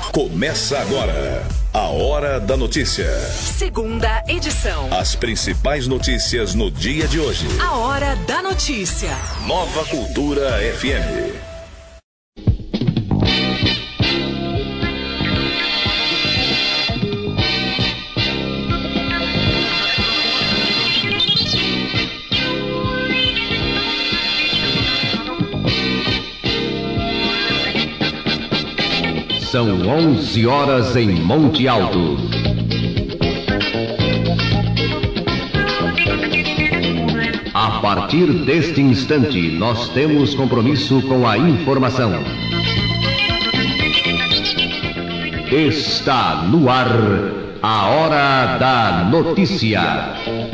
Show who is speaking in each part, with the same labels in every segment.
Speaker 1: Começa agora a Hora da Notícia.
Speaker 2: Segunda edição.
Speaker 1: As principais notícias no dia de hoje.
Speaker 2: A Hora da Notícia.
Speaker 1: Nova Cultura FM.
Speaker 3: São 11 horas em Monte Alto. A partir deste instante, nós temos compromisso com a informação. Está no ar a Hora da Notícia.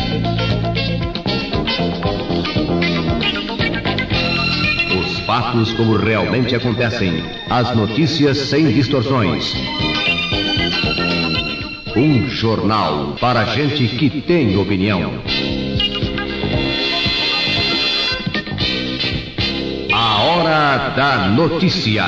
Speaker 3: Fatos como realmente acontecem. As notícias sem distorções. Um jornal para gente que tem opinião. A Hora da Notícia.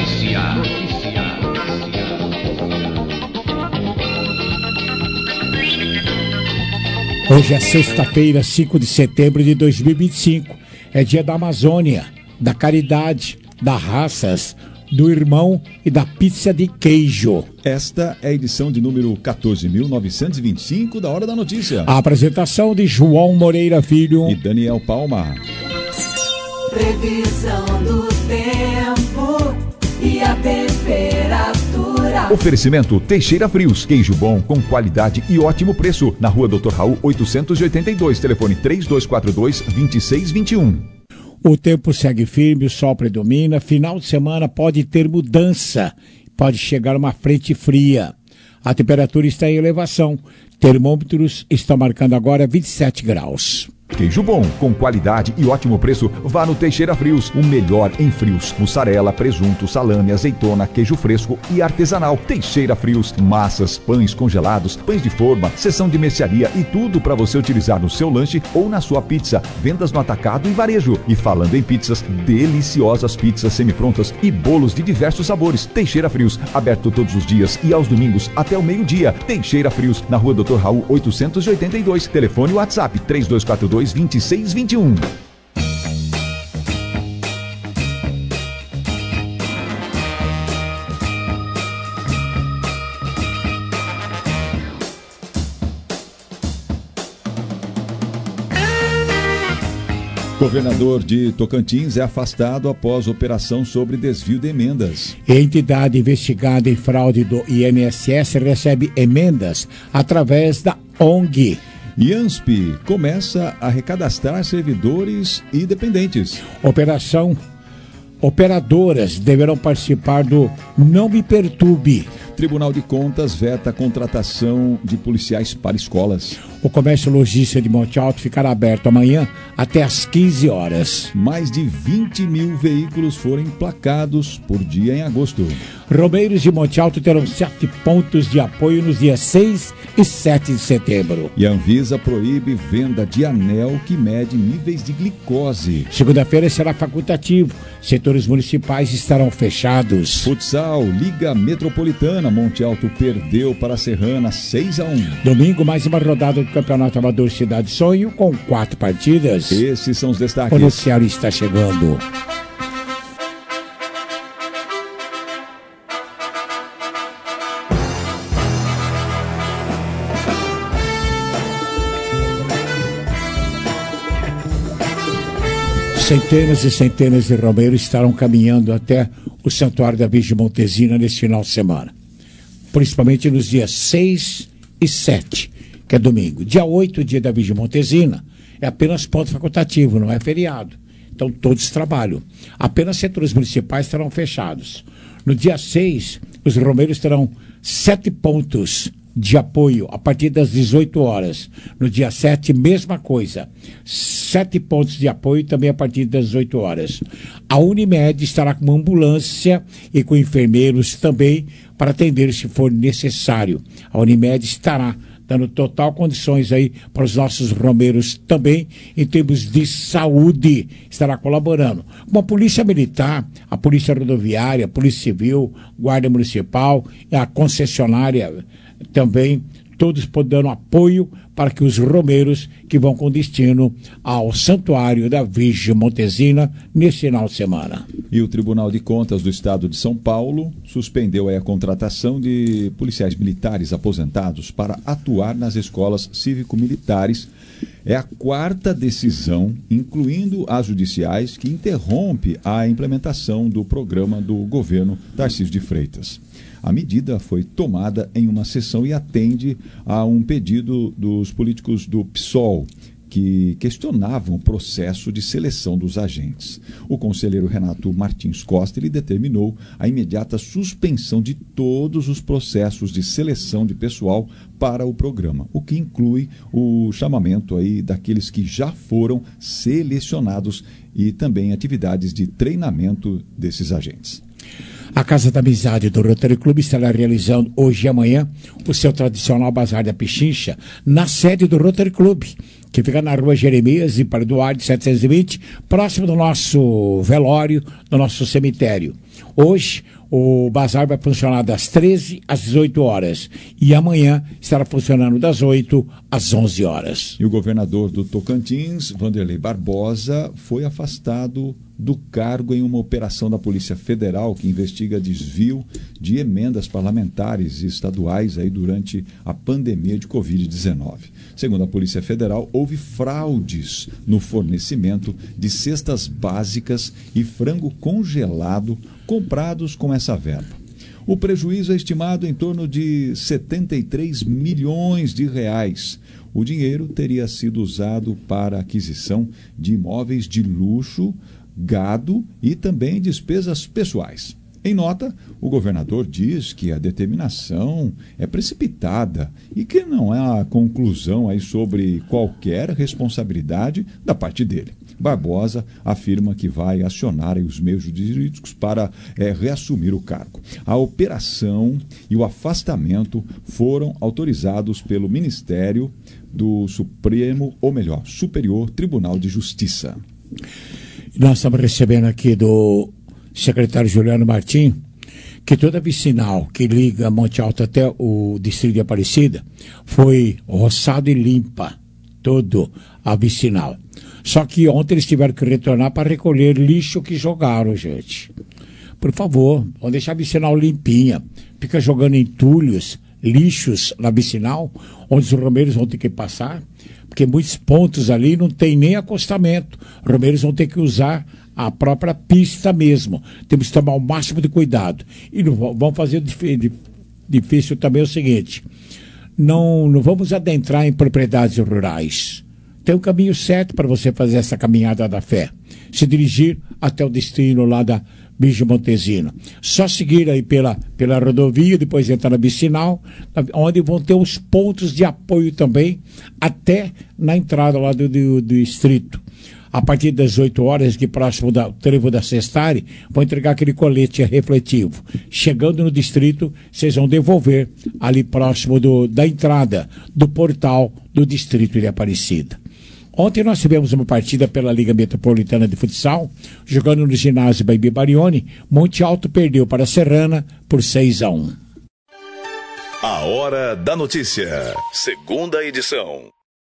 Speaker 4: Hoje é sexta-feira, 5 de setembro de 2025. É dia da Amazônia, da caridade, das raças, do irmão e da pizza de queijo.
Speaker 5: Esta é a edição de número 14.925 da Hora da Notícia.
Speaker 4: A apresentação de João Moreira Filho
Speaker 5: e Daniel Palma.
Speaker 6: Previsão do tempo e a temperatura.
Speaker 5: Oferecimento Teixeira Frios, queijo bom com qualidade e ótimo preço. Na Rua Dr. Raul 882, telefone 3242-2621.
Speaker 4: O tempo segue firme, o sol predomina. Final de semana pode ter mudança. Pode chegar uma frente fria. A temperatura está em elevação. Termômetros estão marcando agora 27 graus.
Speaker 5: Queijo bom, com qualidade e ótimo preço, vá no Teixeira Frios, o melhor em frios. Mussarela, presunto, salame, azeitona, queijo fresco e artesanal. Teixeira Frios, massas, pães congelados, pães de forma, seção de mercearia e tudo para você utilizar no seu lanche ou na sua pizza. Vendas no atacado e varejo. E falando em pizzas, deliciosas pizzas semi-prontas e bolos de diversos sabores. Teixeira Frios, aberto todos os dias e aos domingos até o meio-dia. Teixeira Frios, na Rua Dr. Raul 882, telefone WhatsApp 3242-2621. Governador de Tocantins é afastado após operação sobre desvio de emendas.
Speaker 4: Entidade investigada em fraude do INSS recebe emendas através da ONG.
Speaker 5: IANSP começa a recadastrar servidores e dependentes. Operadoras deverão participar do Não Me Perturbe. Tribunal de Contas veta a contratação de policiais para escolas.
Speaker 4: O comércio logístico de Monte Alto ficará aberto amanhã até às 15 horas.
Speaker 5: Mais de 20 mil veículos foram emplacados por dia em agosto.
Speaker 4: Romeiros de Monte Alto terão 7 pontos de apoio nos dias 6 e 7 de setembro.
Speaker 5: E a Anvisa proíbe venda de anel que mede níveis de glicose.
Speaker 4: Segunda-feira será facultativo. Setores municipais estarão fechados.
Speaker 5: Futsal, Liga Metropolitana. Monte Alto perdeu para a Serrana 6-1.
Speaker 4: Domingo, mais uma rodada do Campeonato Amador Cidade Sonho com 4 partidas.
Speaker 5: Esses são os destaques.
Speaker 4: O noticiário está chegando. Centenas e centenas de romeiros estarão caminhando até o Santuário da Virgem Montezina nesse final de semana. Principalmente nos dias 6 e 7, que é domingo. Dia 8, dia da Virgem Montezina, é apenas ponto facultativo, não é feriado. Então todos trabalham. Apenas setores municipais estarão fechados. No dia 6, os romeiros terão 7 pontos de apoio a partir das 18 horas. No dia 7, mesma coisa. 7 pontos de apoio também a partir das 18 horas. A Unimed estará com uma ambulância e com enfermeiros também para atender se for necessário. A Unimed estará dando total condições aí para os nossos romeiros também, em termos de saúde, estará colaborando. Com a Polícia Militar, a Polícia Rodoviária, a Polícia Civil, Guarda Municipal, a concessionária também, todos dando apoio para que os romeiros que vão com destino ao Santuário da Virgem Montesina nesse final de semana.
Speaker 5: E o Tribunal de Contas do Estado de São Paulo suspendeu a contratação de policiais militares aposentados para atuar nas escolas cívico-militares. É a quarta decisão, incluindo as judiciais, que interrompe a implementação do programa do governo Tarcísio de Freitas. A medida foi tomada em uma sessão e atende a um pedido dos políticos do PSOL, que questionavam o processo de seleção dos agentes. O conselheiro Renato Martins Costa ele determinou a imediata suspensão de todos os processos de seleção de pessoal para o programa, o que inclui o chamamento aí daqueles que já foram selecionados e também atividades de treinamento desses agentes.
Speaker 4: A Casa da Amizade do Rotary Club estará realizando hoje e amanhã o seu tradicional Bazar da Pichincha na sede do Rotary Club, que fica na rua Jeremias e Parduarte 720, próximo do nosso velório, do nosso cemitério. Hoje, o bazar vai funcionar das 13 às 18 horas e amanhã estará funcionando das 8 às 11 horas.
Speaker 5: E o governador do Tocantins, Vanderlei Barbosa, foi afastado do cargo em uma operação da Polícia Federal que investiga desvio de emendas parlamentares e estaduais aí durante a pandemia de Covid-19. Segundo a Polícia Federal, houve fraudes no fornecimento de cestas básicas e frango congelado comprados com essa verba. O prejuízo é estimado em torno de 73 milhões de reais. O dinheiro teria sido usado para a aquisição de imóveis de luxo, gado e também despesas pessoais. Em nota, o governador diz que a determinação é precipitada e que não há conclusão aí sobre qualquer responsabilidade da parte dele. Barbosa afirma que vai acionar os meios jurídicos para reassumir o cargo. A operação e o afastamento foram autorizados pelo Ministério do Superior Tribunal de Justiça.
Speaker 4: Nós estamos recebendo aqui do secretário Juliano Martim que toda vicinal que liga Monte Alto até o distrito de Aparecida foi roçado e limpa, todo a vicinal. Só que ontem eles tiveram que retornar para recolher lixo que jogaram, gente. Por favor, vamos deixar a vicinal limpinha. Fica jogando entulhos, lixos na vicinal, onde os romeiros vão ter que passar, porque muitos pontos ali não tem nem acostamento. Os romeiros vão ter que usar a própria pista mesmo. Temos que tomar o máximo de cuidado. E não vamos fazer difícil também o seguinte: não vamos adentrar em propriedades rurais. Tem um caminho certo para você fazer essa caminhada da fé. Se dirigir até o destino lá da Virgem Montesina. Só seguir aí pela rodovia, depois entrar na vicinal, onde vão ter os pontos de apoio também, até na entrada lá do distrito. A partir das 8 horas, aqui próximo do trevo da Sestari, vão entregar aquele colete refletivo. Chegando no distrito, vocês vão devolver ali próximo da entrada do portal do distrito de Aparecida. Ontem nós tivemos uma partida pela Liga Metropolitana de Futsal, jogando no ginásio Baby Barione. Monte Alto perdeu para a Serrana por 6-1.
Speaker 1: A Hora da Notícia, segunda edição.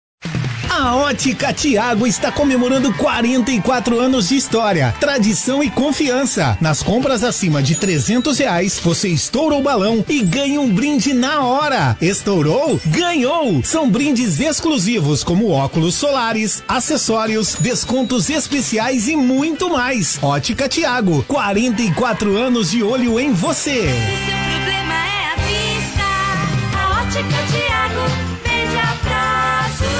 Speaker 7: A Ótica Tiago está comemorando 44 anos de história, tradição e confiança. Nas compras acima de R$300, você estoura o balão e ganha um brinde na hora. Estourou? Ganhou! São brindes exclusivos como óculos solares, acessórios, descontos especiais e muito mais. Ótica Tiago, 44 anos de olho em você.
Speaker 6: Se seu problema é a vista, a Ótica Tiago vem de abraço.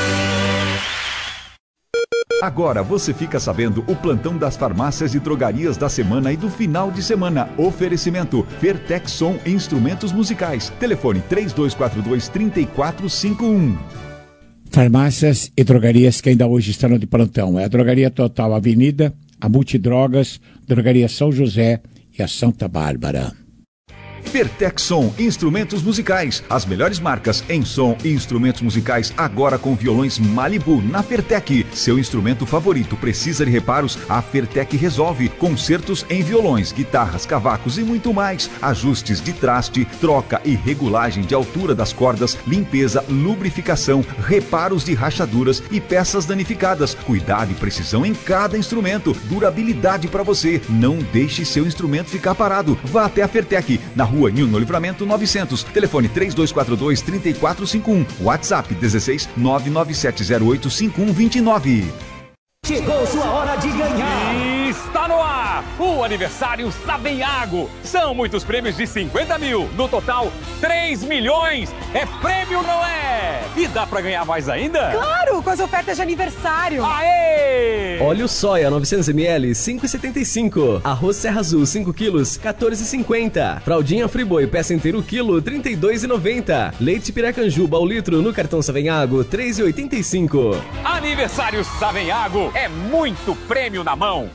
Speaker 5: Agora você fica sabendo o plantão das farmácias e drogarias da semana e do final de semana. Oferecimento Vertexson Instrumentos Musicais. Telefone 3242-3451.
Speaker 4: Farmácias e drogarias que ainda hoje estão de plantão. É a Drogaria Total Avenida, a Multidrogas, Drogaria São José e a Santa Bárbara.
Speaker 5: Fertec Som, instrumentos musicais. As melhores marcas em som e instrumentos musicais agora com violões Malibu na Fertec. Seu instrumento favorito precisa de reparos? A Fertec resolve. Concertos em violões, guitarras, cavacos e muito mais. Ajustes de traste, troca e regulagem de altura das cordas, limpeza, lubrificação, reparos de rachaduras e peças danificadas. Cuidado e precisão em cada instrumento. Durabilidade para você. Não deixe seu instrumento ficar parado. Vá até a Fertec, na Rua Nilno Livramento 900. Telefone 3242-3451. WhatsApp 16 997085129.
Speaker 8: Chegou sua hora de ganhar!
Speaker 9: Está no ar o aniversário Savenhago. São muitos prêmios de 50 mil. No total, 3 milhões. É prêmio, não é? E dá pra ganhar mais ainda?
Speaker 10: Claro, com as ofertas de aniversário.
Speaker 9: Aê!
Speaker 11: Óleo soia 900ml, 5,75. Arroz Serra Azul 5 quilos, 14,50. Fraldinha Friboi peça inteiro quilo, 32,90. Leite Piracanjuba ao litro no cartão Savenhago, 3,85.
Speaker 9: Aniversário Savenhago. É muito prêmio na mão.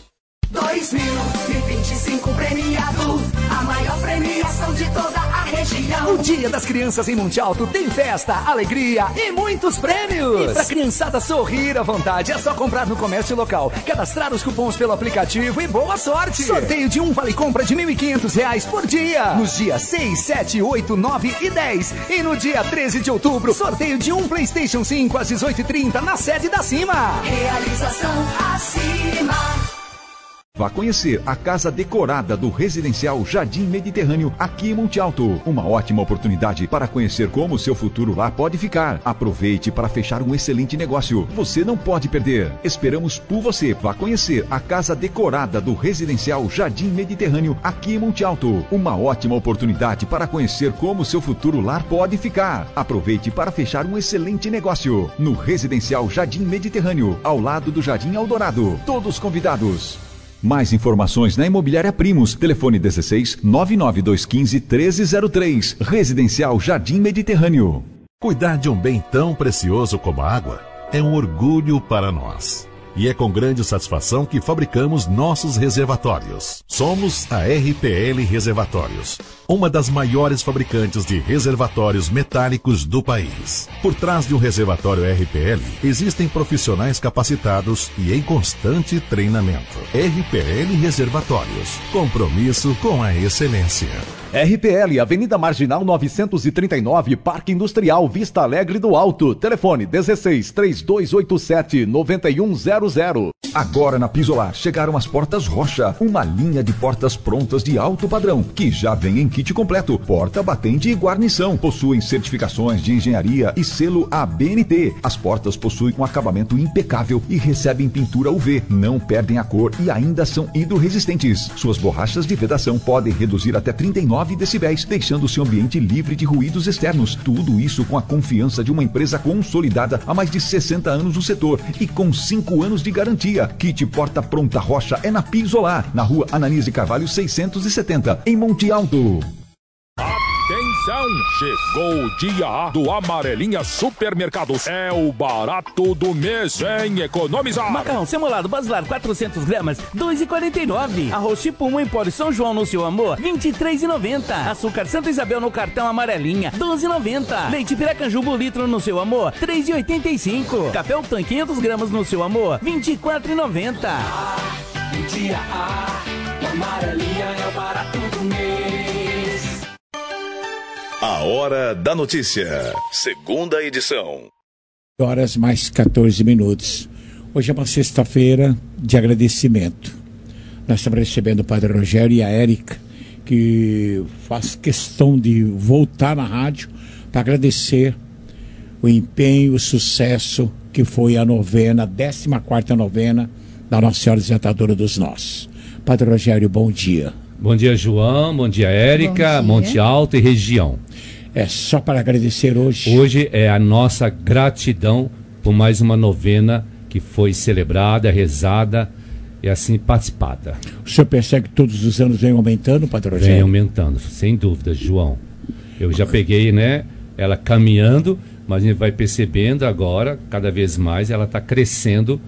Speaker 12: 2025 premiado, a maior premiação de toda a região.
Speaker 8: O Dia das Crianças em Monte Alto tem festa, alegria e muitos prêmios. E pra criançada sorrir à vontade, é só comprar no comércio local, cadastrar os cupons pelo aplicativo e boa sorte. Sorteio de um vale-compra de R$ 1.500 por dia, nos dias 6, 7, 8, 9 e 10. E no dia 13 de outubro, sorteio de um PlayStation 5 às 18h30 na sede da Cima.
Speaker 12: Realização acima.
Speaker 5: Vá conhecer a casa decorada do Residencial Jardim Mediterrâneo aqui em Monte Alto. Uma ótima oportunidade para conhecer como o seu futuro lá pode ficar. Aproveite para fechar um excelente negócio. Você não pode perder. Esperamos por você. Vá conhecer a casa decorada do Residencial Jardim Mediterrâneo aqui em Monte Alto. Uma ótima oportunidade para conhecer como o seu futuro lar pode ficar. Aproveite para fechar um excelente negócio. No Residencial Jardim Mediterrâneo, ao lado do Jardim Eldorado. Todos convidados. Mais informações na Imobiliária Primos. Telefone 16 99215 1303. Residencial Jardim Mediterrâneo.
Speaker 13: Cuidar de um bem tão precioso como a água é um orgulho para nós. E é com grande satisfação que fabricamos nossos reservatórios. Somos a RPL Reservatórios, uma das maiores fabricantes de reservatórios metálicos do país. Por trás de um reservatório RPL, existem profissionais capacitados e em constante treinamento. RPL Reservatórios, compromisso com a excelência.
Speaker 14: RPL, Avenida Marginal 939, Parque Industrial Vista Alegre do Alto. Telefone 16 3287 9100.
Speaker 5: Agora na Pisolar chegaram as portas Rocha, uma linha de portas prontas de alto padrão, que já vem em kit completo, porta, batente e guarnição. Possuem certificações de engenharia e selo ABNT. As portas possuem um acabamento impecável e recebem pintura UV, não perdem a cor e ainda são hidrorresistentes. Suas borrachas de vedação podem reduzir até 39 decibéis, deixando seu ambiente livre de ruídos externos. Tudo isso com a confiança de uma empresa consolidada há mais de 60 anos no setor e com 5 anos de garantia. Kit Porta Pronta Rocha é na Pisolar, na Rua Ananias de Carvalho 670, em Monte Alto.
Speaker 15: Atenção! Chegou o dia A do Amarelinha Supermercados. É o barato do mês, vem economizar.
Speaker 16: Macarrão semolado Basilar 400 gramas, 2,49. Arroz Chipum Empório São João no seu amor, 23,90. Açúcar Santa Isabel no cartão Amarelinha, 12,90. Leite Piracanjuba litro no seu amor, 3,85. Café o Tanque 500 gramas no seu amor, 24,90.
Speaker 12: O dia A do Amarelinha é o barato do mês.
Speaker 1: A Hora da Notícia, segunda edição.
Speaker 4: Horas mais 14 minutos. Hoje é uma sexta-feira de agradecimento. Nós estamos recebendo o Padre Rogério e a Érica, que faz questão de voltar na rádio para agradecer o empenho, o sucesso que foi a novena, 14ª novena da Nossa Senhora Desatadora dos Nós. Padre Rogério, bom dia.
Speaker 17: Bom dia, João. Bom dia, Érica. Monte Alto e região.
Speaker 4: É só para agradecer hoje.
Speaker 17: Hoje é a nossa gratidão por mais uma novena que foi celebrada, rezada e assim participada.
Speaker 4: O senhor percebe que todos os anos vem aumentando, Padre Rogério?
Speaker 17: Vem aumentando, sem dúvida, João. Eu já peguei, ela caminhando, mas a gente vai percebendo agora, cada vez mais, ela está crescendo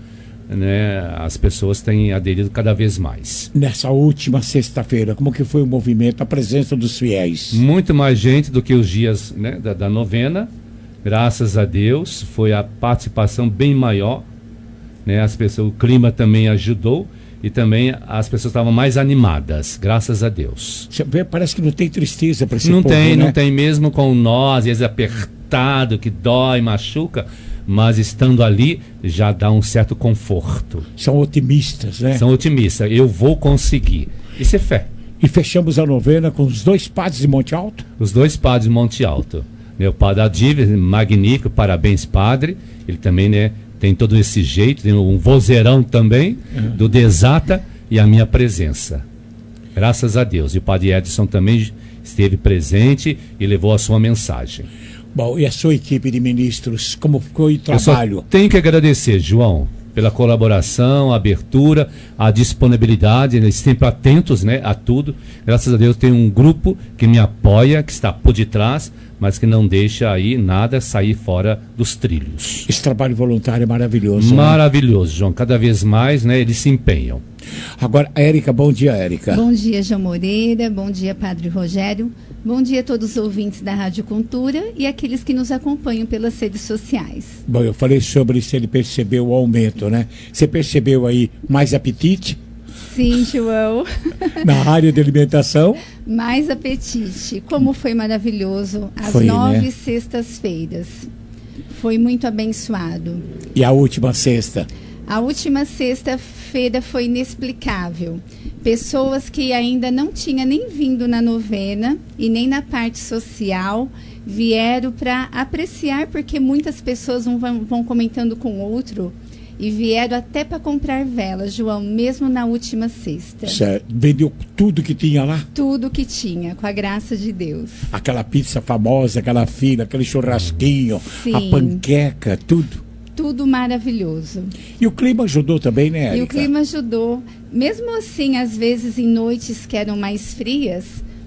Speaker 17: né, as pessoas têm aderido cada vez mais.
Speaker 4: Nessa última sexta-feira, como que foi o movimento, a presença dos fiéis?
Speaker 17: Muito mais gente do que os dias, né, da novena. Graças a Deus, foi a participação bem maior, né? As pessoas, o clima também ajudou e também as pessoas estavam mais animadas, graças a Deus.
Speaker 4: Você vê, parece que não tem tristeza para esse
Speaker 17: não
Speaker 4: povo,
Speaker 17: tem,
Speaker 4: né?
Speaker 17: Não tem, mesmo com nós, às vezes apertado, que dói, machuca, mas estando ali já dá um certo conforto.
Speaker 4: São otimistas, né?
Speaker 17: São otimistas, eu vou conseguir. Isso é fé.
Speaker 4: E fechamos a novena com os 2 padres de Monte Alto?
Speaker 17: Os 2 padres de Monte Alto. Meu padre Adível, magnífico, parabéns, padre. Ele também, né, tem todo esse jeito, tem um vozeirão também, do Desata, e a minha presença. Graças a Deus. E o padre Edson também esteve presente e levou a sua mensagem.
Speaker 4: Bom, e a sua equipe de ministros, como foi o trabalho?
Speaker 17: Eu só tenho que agradecer, João, pela colaboração, a abertura, a disponibilidade, eles sempre atentos, né, a tudo. Graças a Deus tem um grupo que me apoia, que está por detrás, mas que não deixa aí nada sair fora dos trilhos.
Speaker 4: Esse trabalho voluntário é maravilhoso.
Speaker 17: Maravilhoso, né? João. Cada vez mais, né, eles se empenham.
Speaker 4: Agora, Érica, bom dia, Érica.
Speaker 18: Bom dia, João Moreira. Bom dia, Padre Rogério. Bom dia a todos os ouvintes da Rádio Cultura e aqueles que nos acompanham pelas redes sociais.
Speaker 4: Bom, eu falei sobre se ele percebeu o aumento, né? Você percebeu aí mais apetite?
Speaker 18: Sim, João.
Speaker 4: Na área de alimentação?
Speaker 18: Mais apetite. Como foi maravilhoso as 9 sextas-feiras. Foi muito abençoado.
Speaker 4: E a última sexta?
Speaker 18: A última sexta-feira foi inexplicável. Pessoas que ainda não tinham nem vindo na novena e nem na parte social vieram para apreciar, porque muitas pessoas vão comentando com o outro. E vieram até para comprar velas, João, mesmo na última sexta.
Speaker 4: Certo. Vendeu tudo que tinha lá?
Speaker 18: Tudo que tinha, com a graça de Deus.
Speaker 4: Aquela pizza famosa, aquela fila, aquele churrasquinho,
Speaker 18: Sim.
Speaker 4: A panqueca, tudo.
Speaker 18: Tudo maravilhoso.
Speaker 4: E o clima ajudou também, né, Érica?
Speaker 18: E o clima ajudou. Mesmo assim, às vezes, em noites que eram mais frias,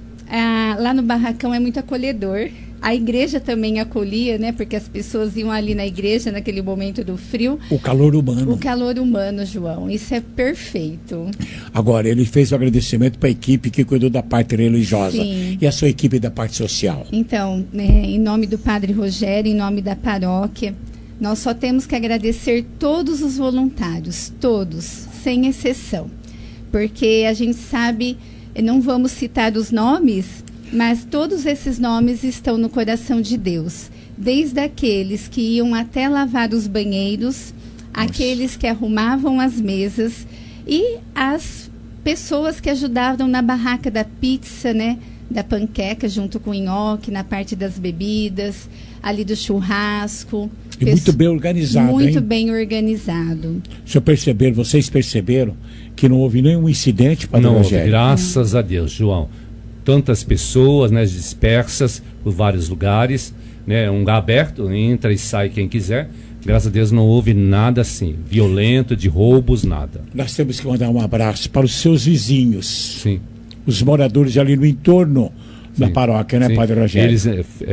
Speaker 18: lá no barracão é muito acolhedor. A igreja também acolhia, né? Porque as pessoas iam ali na igreja naquele momento do frio.
Speaker 4: O calor humano.
Speaker 18: O calor humano, João. Isso é perfeito.
Speaker 4: Agora, ele fez o agradecimento para a equipe que cuidou da parte religiosa.
Speaker 18: Sim.
Speaker 4: E a sua equipe da parte social.
Speaker 18: Então, em nome do Padre Rogério, em nome da paróquia, nós só temos que agradecer todos os voluntários, todos, sem exceção. Porque a gente sabe, não vamos citar os nomes, mas todos esses nomes estão no coração de Deus. Desde aqueles que iam até lavar os banheiros, aqueles que arrumavam as mesas e as pessoas que ajudavam na barraca da pizza, né? Da panqueca junto com o nhoque, na parte das bebidas, ali do churrasco.
Speaker 4: E muito bem organizado,
Speaker 18: Muito
Speaker 4: hein?
Speaker 18: bem organizado.
Speaker 4: Vocês perceberam que não houve nenhum incidente para o Rogério?
Speaker 17: Graças a Deus, João. Tantas pessoas, né, dispersas por vários lugares, né, um lugar aberto, entra e sai quem quiser. Graças a Deus não houve nada assim, violento, de roubos, nada.
Speaker 4: Nós temos que mandar um abraço para os seus vizinhos.
Speaker 17: Sim.
Speaker 4: Os moradores ali no entorno da paróquia, né,
Speaker 17: Sim.
Speaker 4: Padre Rogério?
Speaker 17: Eles,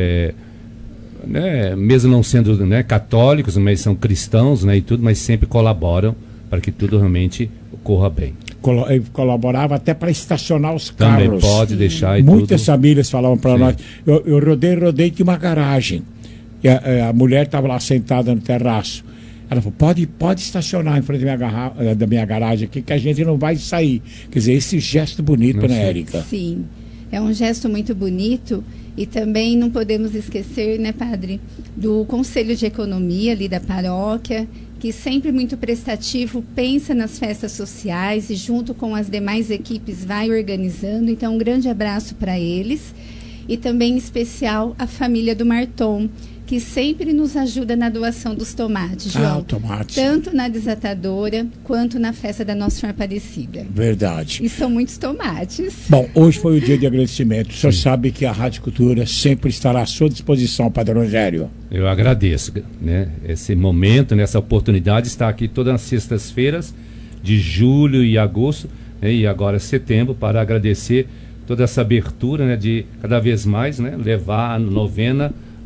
Speaker 17: né, mesmo não sendo, né, católicos, mas são cristãos, né, e tudo, mas sempre colaboram para que tudo realmente ocorra bem.
Speaker 4: Colaborava até para estacionar os
Speaker 17: Também
Speaker 4: carros.
Speaker 17: pode deixar e
Speaker 4: Muitas
Speaker 17: tudo.
Speaker 4: famílias falavam para
Speaker 17: Sim.
Speaker 4: nós. Eu rodei de uma garagem. E a mulher estava lá sentada no terraço. Ela falou, pode estacionar em frente da minha garagem aqui, que a gente não vai sair. Quer dizer, esse gesto bonito, né, Érica?
Speaker 18: Sim, é um gesto muito bonito. E também não podemos esquecer, né, padre, do Conselho de Economia ali da paróquia, que sempre muito prestativo, pensa nas festas sociais e junto com as demais equipes vai organizando. Então, um grande abraço para eles. E também em especial a família do Marton, que sempre nos ajuda na doação dos tomates, João.
Speaker 4: Tomates.
Speaker 18: Tanto na desatadora quanto na festa da Nossa Senhora Aparecida.
Speaker 4: Verdade.
Speaker 18: E são muitos tomates.
Speaker 4: Bom, hoje foi o dia de agradecimento. O senhor sabe que a Rádio Cultura sempre estará à sua disposição, Padre Rogério.
Speaker 17: Eu agradeço, né, esse momento, nessa oportunidade de estar aqui todas as sextas-feiras de julho e agosto, né, e agora setembro, para agradecer toda essa abertura, né, de cada vez mais, né, levar a novena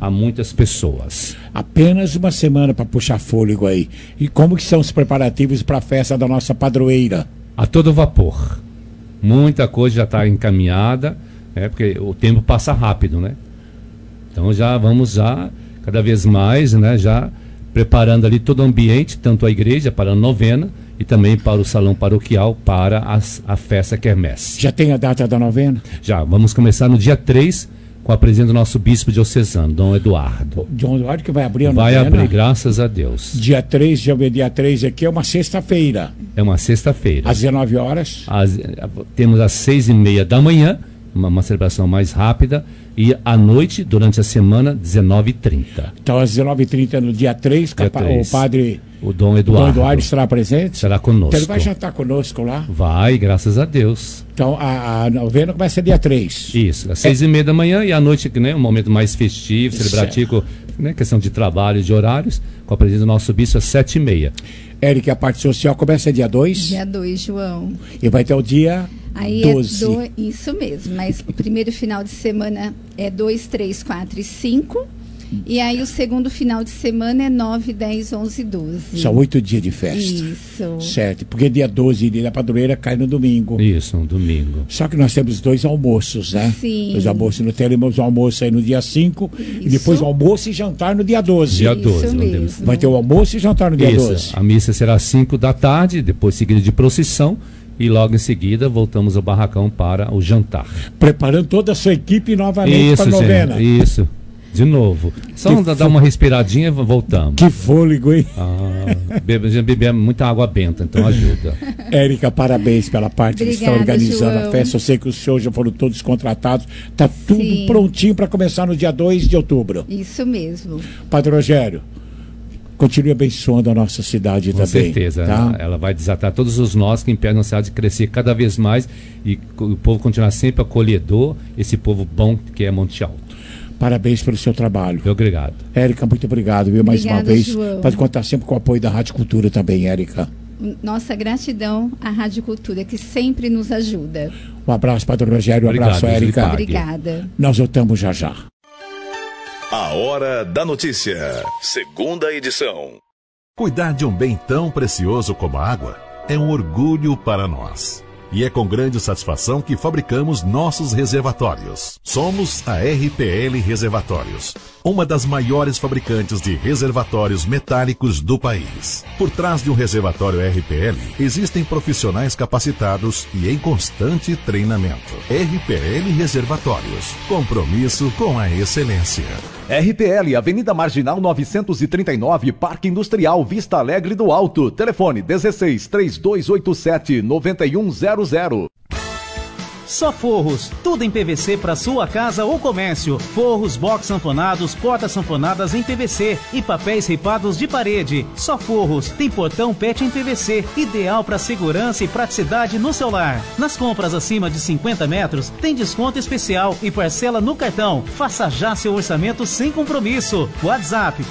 Speaker 17: a muitas pessoas.
Speaker 4: Apenas uma semana para puxar fôlego aí. E como que são os preparativos para a festa da nossa padroeira?
Speaker 17: A todo vapor. Muita coisa já está encaminhada, porque o tempo passa rápido, né? Então já vamos cada vez mais, né, já preparando ali todo o ambiente, tanto a igreja para a novena e também para o salão paroquial para a festa quermesse.
Speaker 4: Já tem a data da novena?
Speaker 17: Já, vamos começar no dia 3 com a presença do nosso bispo diocesano, Dom Eduardo.
Speaker 4: Dom Eduardo que vai abrir a
Speaker 17: novena? Vai
Speaker 4: novena?
Speaker 17: abrir, graças a Deus.
Speaker 4: Dia 3, dia 3 aqui é uma sexta-feira.
Speaker 17: É uma sexta-feira.
Speaker 4: Às 19 horas?
Speaker 17: Temos às 6h30 da manhã, uma celebração mais rápida, e à noite, durante a semana, 19h30.
Speaker 4: Então, às 19h30 no dia 3, o padre...
Speaker 17: O Dom Eduardo
Speaker 4: estará presente?
Speaker 17: Estará conosco.
Speaker 4: Então ele vai jantar conosco lá?
Speaker 17: Vai, graças a Deus.
Speaker 4: Então a novena começa dia 3.
Speaker 17: Isso, às 6h30 da manhã e à noite, né, um momento mais festivo, celebrativo, né, questão de trabalho e de horários, com a presença do nosso bispo às 7h30.
Speaker 4: Érica, a parte social começa dia 2?
Speaker 18: Dia 2, João.
Speaker 4: E vai ter o dia
Speaker 18: aí
Speaker 4: 12.
Speaker 18: Isso mesmo, mas o primeiro final de semana é 2, 3, 4 e 5. E aí o segundo final de semana é 9, 10, 11 e 12.
Speaker 4: São 8 dias de festa.
Speaker 18: Isso.
Speaker 4: Certo, porque dia 12, dia da padroeira, cai no domingo.
Speaker 17: Isso, um domingo.
Speaker 4: Só que nós temos 2 almoços, né?
Speaker 18: Sim.
Speaker 4: 2 almoços. Nós teremos o almoço aí no dia 5 e depois o almoço e jantar no dia 12.
Speaker 17: Dia 12.
Speaker 18: Isso mesmo.
Speaker 4: Vai ter o almoço e jantar no dia 12.
Speaker 17: A missa será às 5 da tarde, depois seguida de procissão. E logo em seguida voltamos ao barracão para o jantar.
Speaker 4: Preparando toda a sua equipe novamente para a novena.
Speaker 17: Isso. De novo. Só dar uma respiradinha e voltamos.
Speaker 4: Que fôlego, hein?
Speaker 17: Beber muita água benta, então ajuda.
Speaker 4: Érica, parabéns pela parte que está organizando
Speaker 18: João.
Speaker 4: a festa. Eu sei que os senhores já foram todos contratados. Está tudo prontinho para começar no dia 2 de outubro.
Speaker 18: Isso mesmo.
Speaker 4: Padre Rogério, continue abençoando a nossa cidade
Speaker 17: Com
Speaker 4: também.
Speaker 17: Com certeza.
Speaker 4: Tá?
Speaker 17: Ela vai desatar todos os nós que impedem a cidade de crescer cada vez mais e o povo continuar sempre acolhedor, esse povo bom que é Monte Alto.
Speaker 4: Parabéns pelo seu trabalho.
Speaker 17: Obrigado.
Speaker 4: Érica, muito obrigado, viu? Mais uma vez.
Speaker 18: João.
Speaker 4: Pode contar sempre com o apoio da Rádio Cultura também, Érica.
Speaker 18: Nossa gratidão à Rádio Cultura, que sempre nos ajuda.
Speaker 4: Um abraço, Padre Rogério. Um abraço, Érica.
Speaker 18: Obrigada.
Speaker 4: Nós voltamos já já.
Speaker 1: A Hora da Notícia. Segunda edição.
Speaker 13: Cuidar de um bem tão precioso como a água é um orgulho para nós. E é com grande satisfação que fabricamos nossos reservatórios. Somos a RPL Reservatórios, uma das maiores fabricantes de reservatórios metálicos do país. Por trás de um reservatório RPL, existem profissionais capacitados e em constante treinamento. RPL Reservatórios, compromisso com a excelência.
Speaker 14: RPL, Avenida Marginal 939, Parque Industrial Vista Alegre do Alto. Telefone 16 3287 9100.
Speaker 19: Só Forros, tudo em PVC para sua casa ou comércio. Forros, box sanfonados, portas sanfonadas em PVC e papéis ripados de parede. Só Forros, tem portão PET em PVC, ideal para segurança e praticidade no seu lar. Nas compras acima de 50 metros, tem desconto especial e parcela no cartão. Faça já seu orçamento sem compromisso. WhatsApp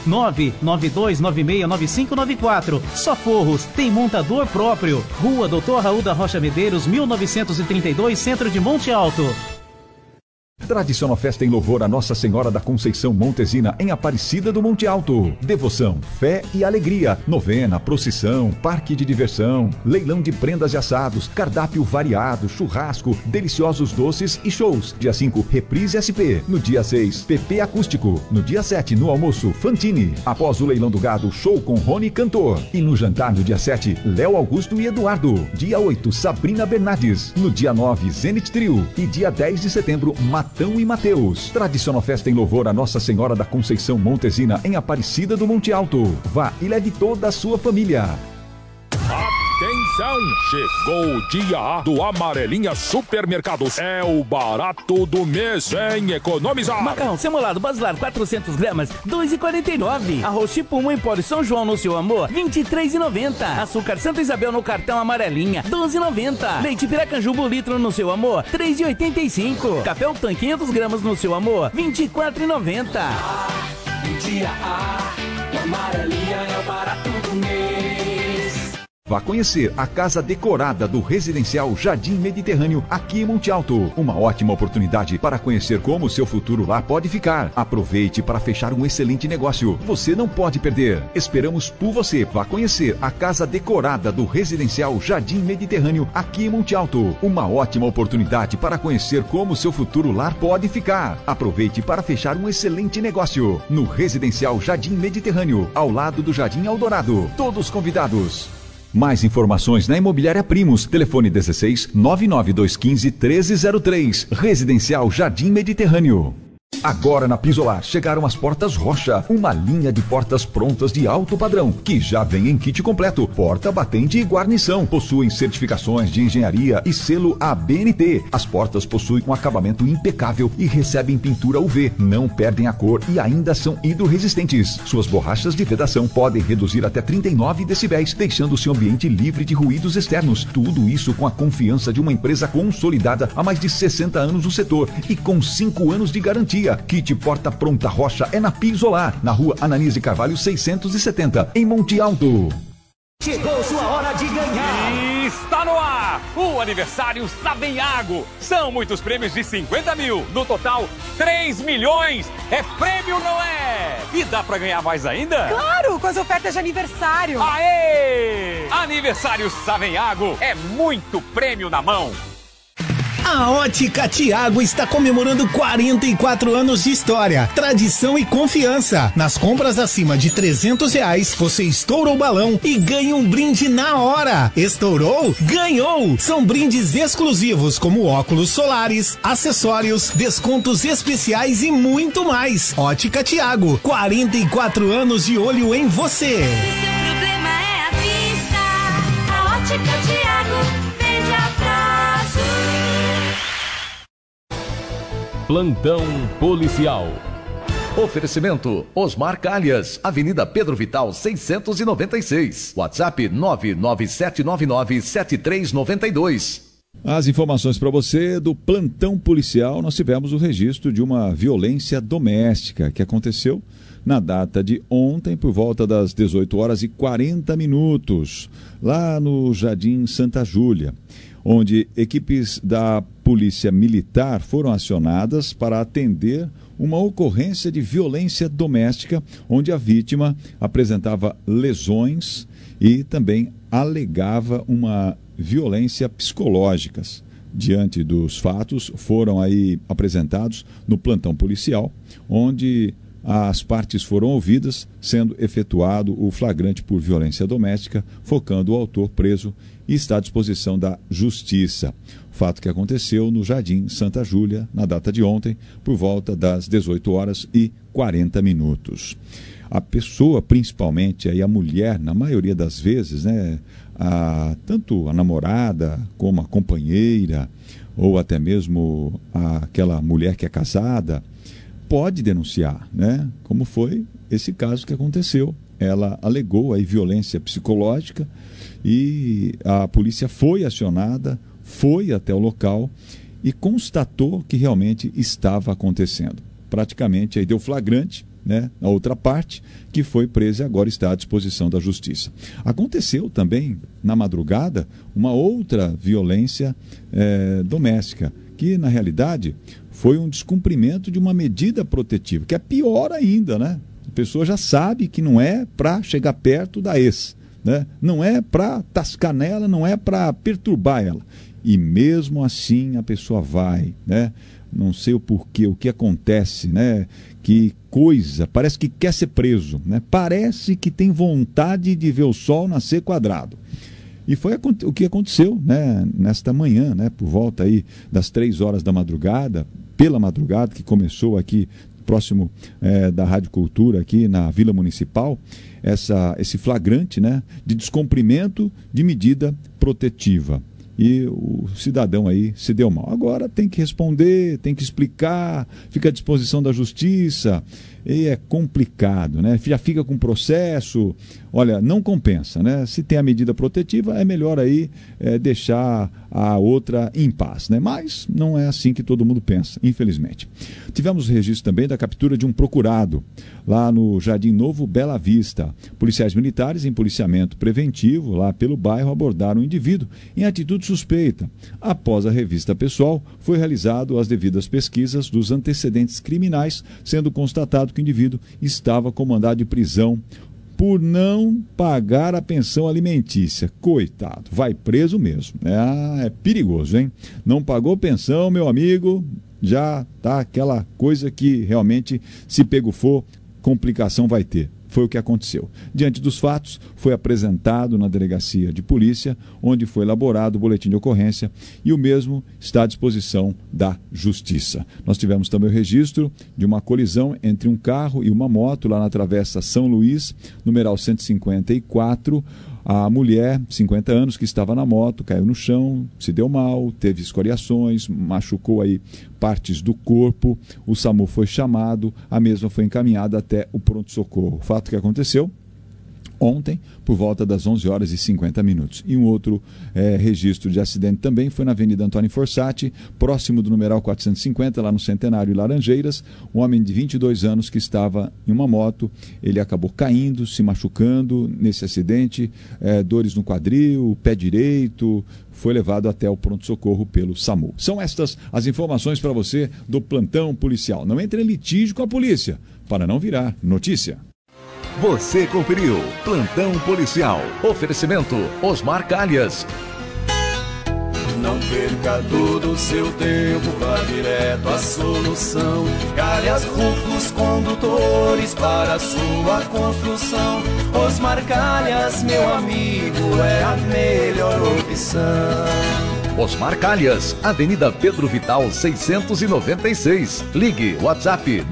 Speaker 19: 992969594. Só Forros, tem montador próprio. Rua Doutor Raul da Rocha Medeiros, 1932, Centro de Monte Alto.
Speaker 5: Tradicional festa em louvor a Nossa Senhora da Conceição Montesina em Aparecida do Monte Alto. Devoção, fé e alegria. Novena, procissão, parque de diversão, leilão de prendas e assados, cardápio variado, churrasco, deliciosos doces e shows. Dia 5, Reprise SP. No dia 6, PP Acústico. No dia 7, no almoço, Fantini. Após o leilão do gado, show com Rony Cantor. E no jantar, no dia 7, Léo Augusto e Eduardo. Dia 8, Sabrina Bernardes. No dia 9, Zenit Trio. E dia 10 de setembro, Matão e Mateus. Tradicional festa em louvor a Nossa Senhora da Conceição Montesina em Aparecida do Monte Alto. Vá e leve toda a sua família.
Speaker 15: Atenção, chegou o dia A do Amarelinha Supermercados. É o barato do mês, hein? Economizar.
Speaker 16: Macarrão semolado Basilar 400 gramas, 2,49. Arroz Chipum em Empório São João no seu amor, 23,90. Açúcar Santa Isabel no cartão Amarelinha, 12,90. Leite Piracanjuba litro no seu amor, 3,85. Café Utan 500 gramas no seu amor, 24,90.
Speaker 12: O dia A, o Amarelinha é o barato do mês.
Speaker 5: Vá conhecer a casa decorada do Residencial Jardim Mediterrâneo, aqui em Monte Alto. Uma ótima oportunidade para conhecer como o seu futuro lá pode ficar. Aproveite para fechar um excelente negócio. Você não pode perder. Esperamos por você. Vá conhecer a casa decorada do Residencial Jardim Mediterrâneo, aqui em Monte Alto. Uma ótima oportunidade para conhecer como o seu futuro lar pode ficar. Aproveite para fechar um excelente negócio no Residencial Jardim Mediterrâneo, ao lado do Jardim Eldorado. Todos convidados. Mais informações na Imobiliária Primos. Telefone 16 99215 1303. Residencial Jardim Mediterrâneo. Agora na Pisolar chegaram as portas Rocha, uma linha de portas prontas de alto padrão, que já vem em kit completo, porta, batente e guarnição. Possuem certificações de engenharia e selo ABNT. As portas possuem um acabamento impecável e recebem pintura UV, não perdem a cor e ainda são hidrorresistentes. Suas borrachas de vedação podem reduzir até 39 decibéis, deixando seu ambiente livre de ruídos externos. Tudo isso com a confiança de uma empresa consolidada há mais de 60 anos no setor e com 5 anos de garantia. Kit Porta Pronta Rocha é na Pisolar, na rua Ananias de Carvalho 670, em Monte Alto.
Speaker 8: Chegou sua hora de ganhar!
Speaker 9: Está no ar o aniversário Savenhago. São muitos prêmios de 50 mil. No total, 3 milhões. É prêmio, não é? E dá pra ganhar mais ainda?
Speaker 10: Claro, com as ofertas de aniversário.
Speaker 9: Aê! Aniversário Savenhago é muito prêmio na mão.
Speaker 7: A Ótica Tiago está comemorando 44 anos de história, tradição e confiança. Nas compras acima de R$300, você estoura o balão e ganha um brinde na hora. Estourou? Ganhou! São brindes exclusivos como óculos solares, acessórios, descontos especiais e muito mais. Ótica Tiago, 44 anos de olho em você.
Speaker 6: Se seu problema é a vista, a Ótica Tiago vende a prazo.
Speaker 3: Plantão Policial.
Speaker 14: Oferecimento Osmar Calhas, Avenida Pedro Vital 696, WhatsApp 997997392.
Speaker 5: As informações para você do plantão policial. Nós tivemos o registro de uma violência doméstica que aconteceu na data de ontem por volta das 18h40, lá no Jardim Santa Júlia, onde equipes da Polícia Militar foram acionadas para atender uma ocorrência de violência doméstica, onde a vítima apresentava lesões e também alegava uma violência psicológica. Diante dos fatos, foram aí apresentados no plantão policial, onde as partes foram ouvidas, sendo efetuado o flagrante por violência doméstica, focando o autor preso e está à disposição da Justiça. Fato que aconteceu no Jardim Santa Júlia, na data de ontem, por volta das 18h40. A pessoa, principalmente aí a mulher, na maioria das vezes, né, tanto a namorada como a companheira, ou até mesmo aquela mulher que é casada, pode denunciar, né? Como foi esse caso que aconteceu. Ela alegou aí violência psicológica e a polícia foi acionada, foi até o local e constatou que realmente estava acontecendo. Praticamente aí deu flagrante, né? A outra parte que foi presa e agora está à disposição da Justiça. Aconteceu também na madrugada uma outra violência doméstica, que na realidade foi um descumprimento de uma medida protetiva, que é pior ainda, né? A pessoa já sabe que não é para chegar perto da ex, né? Não é para tascar nela, não é para perturbar ela. E mesmo assim a pessoa vai, né? Não sei o porquê, o que acontece, né? Que coisa, parece que quer ser preso, né? Parece que tem vontade de ver o sol nascer quadrado. E foi o que aconteceu, né, nesta manhã, né, por volta aí das 3h da madrugada, pela madrugada, que começou aqui próximo da Rádio Cultura, aqui na Vila Municipal, esse flagrante, né, de descumprimento de medida protetiva. e o cidadão aí se deu mal. Agora tem que responder, tem que explicar, fica à disposição da justiça, e é complicado, né? Já fica com processo, olha, não compensa, né? Se tem a medida protetiva, é melhor aí deixar a outra em paz, né? Mas não é assim que todo mundo pensa, infelizmente. Tivemos registro também da captura de um procurado lá no Jardim Novo Bela Vista. Policiais militares em policiamento preventivo lá pelo bairro abordaram o indivíduo em atitude suspeita. Após a revista pessoal, foi realizado as devidas pesquisas dos antecedentes criminais, sendo constatado que o indivíduo estava com mandado de prisão por não pagar a pensão alimentícia. Coitado, vai preso mesmo. É perigoso, hein? Não pagou pensão, meu amigo, já tá aquela coisa que realmente, se pego for, complicação vai ter. Foi o que aconteceu. Diante dos fatos, foi apresentado na delegacia de polícia, onde foi elaborado o boletim de ocorrência e o mesmo está à disposição da justiça. Nós tivemos também o registro de uma colisão entre um carro e uma moto lá na Travessa São Luís, numeral 154. A mulher, 50 anos, que estava na moto, caiu no chão, se deu mal, teve escoriações, machucou aí partes do corpo. O SAMU foi chamado, a mesma foi encaminhada até o pronto-socorro. O fato que aconteceu ontem, por volta das 11h50. E um outro registro de acidente também foi na Avenida Antônio Fossati, próximo do numeral 450, lá no Centenário Laranjeiras. Um homem de 22 anos que estava em uma moto, ele acabou caindo, se machucando nesse acidente, dores no quadril, pé direito, foi levado até o pronto-socorro pelo SAMU. São estas as informações para você do plantão policial. Não entre em litígio com a polícia, para não virar notícia.
Speaker 14: Você conferiu Plantão Policial. Oferecimento Osmar Calhas.
Speaker 12: Não perca todo o seu tempo, vá direto à solução. Calhas Rufos Condutores para a sua construção. Osmar Calhas, meu amigo, é a melhor opção.
Speaker 14: Osmar Calhas, Avenida Pedro Vital 696. Ligue WhatsApp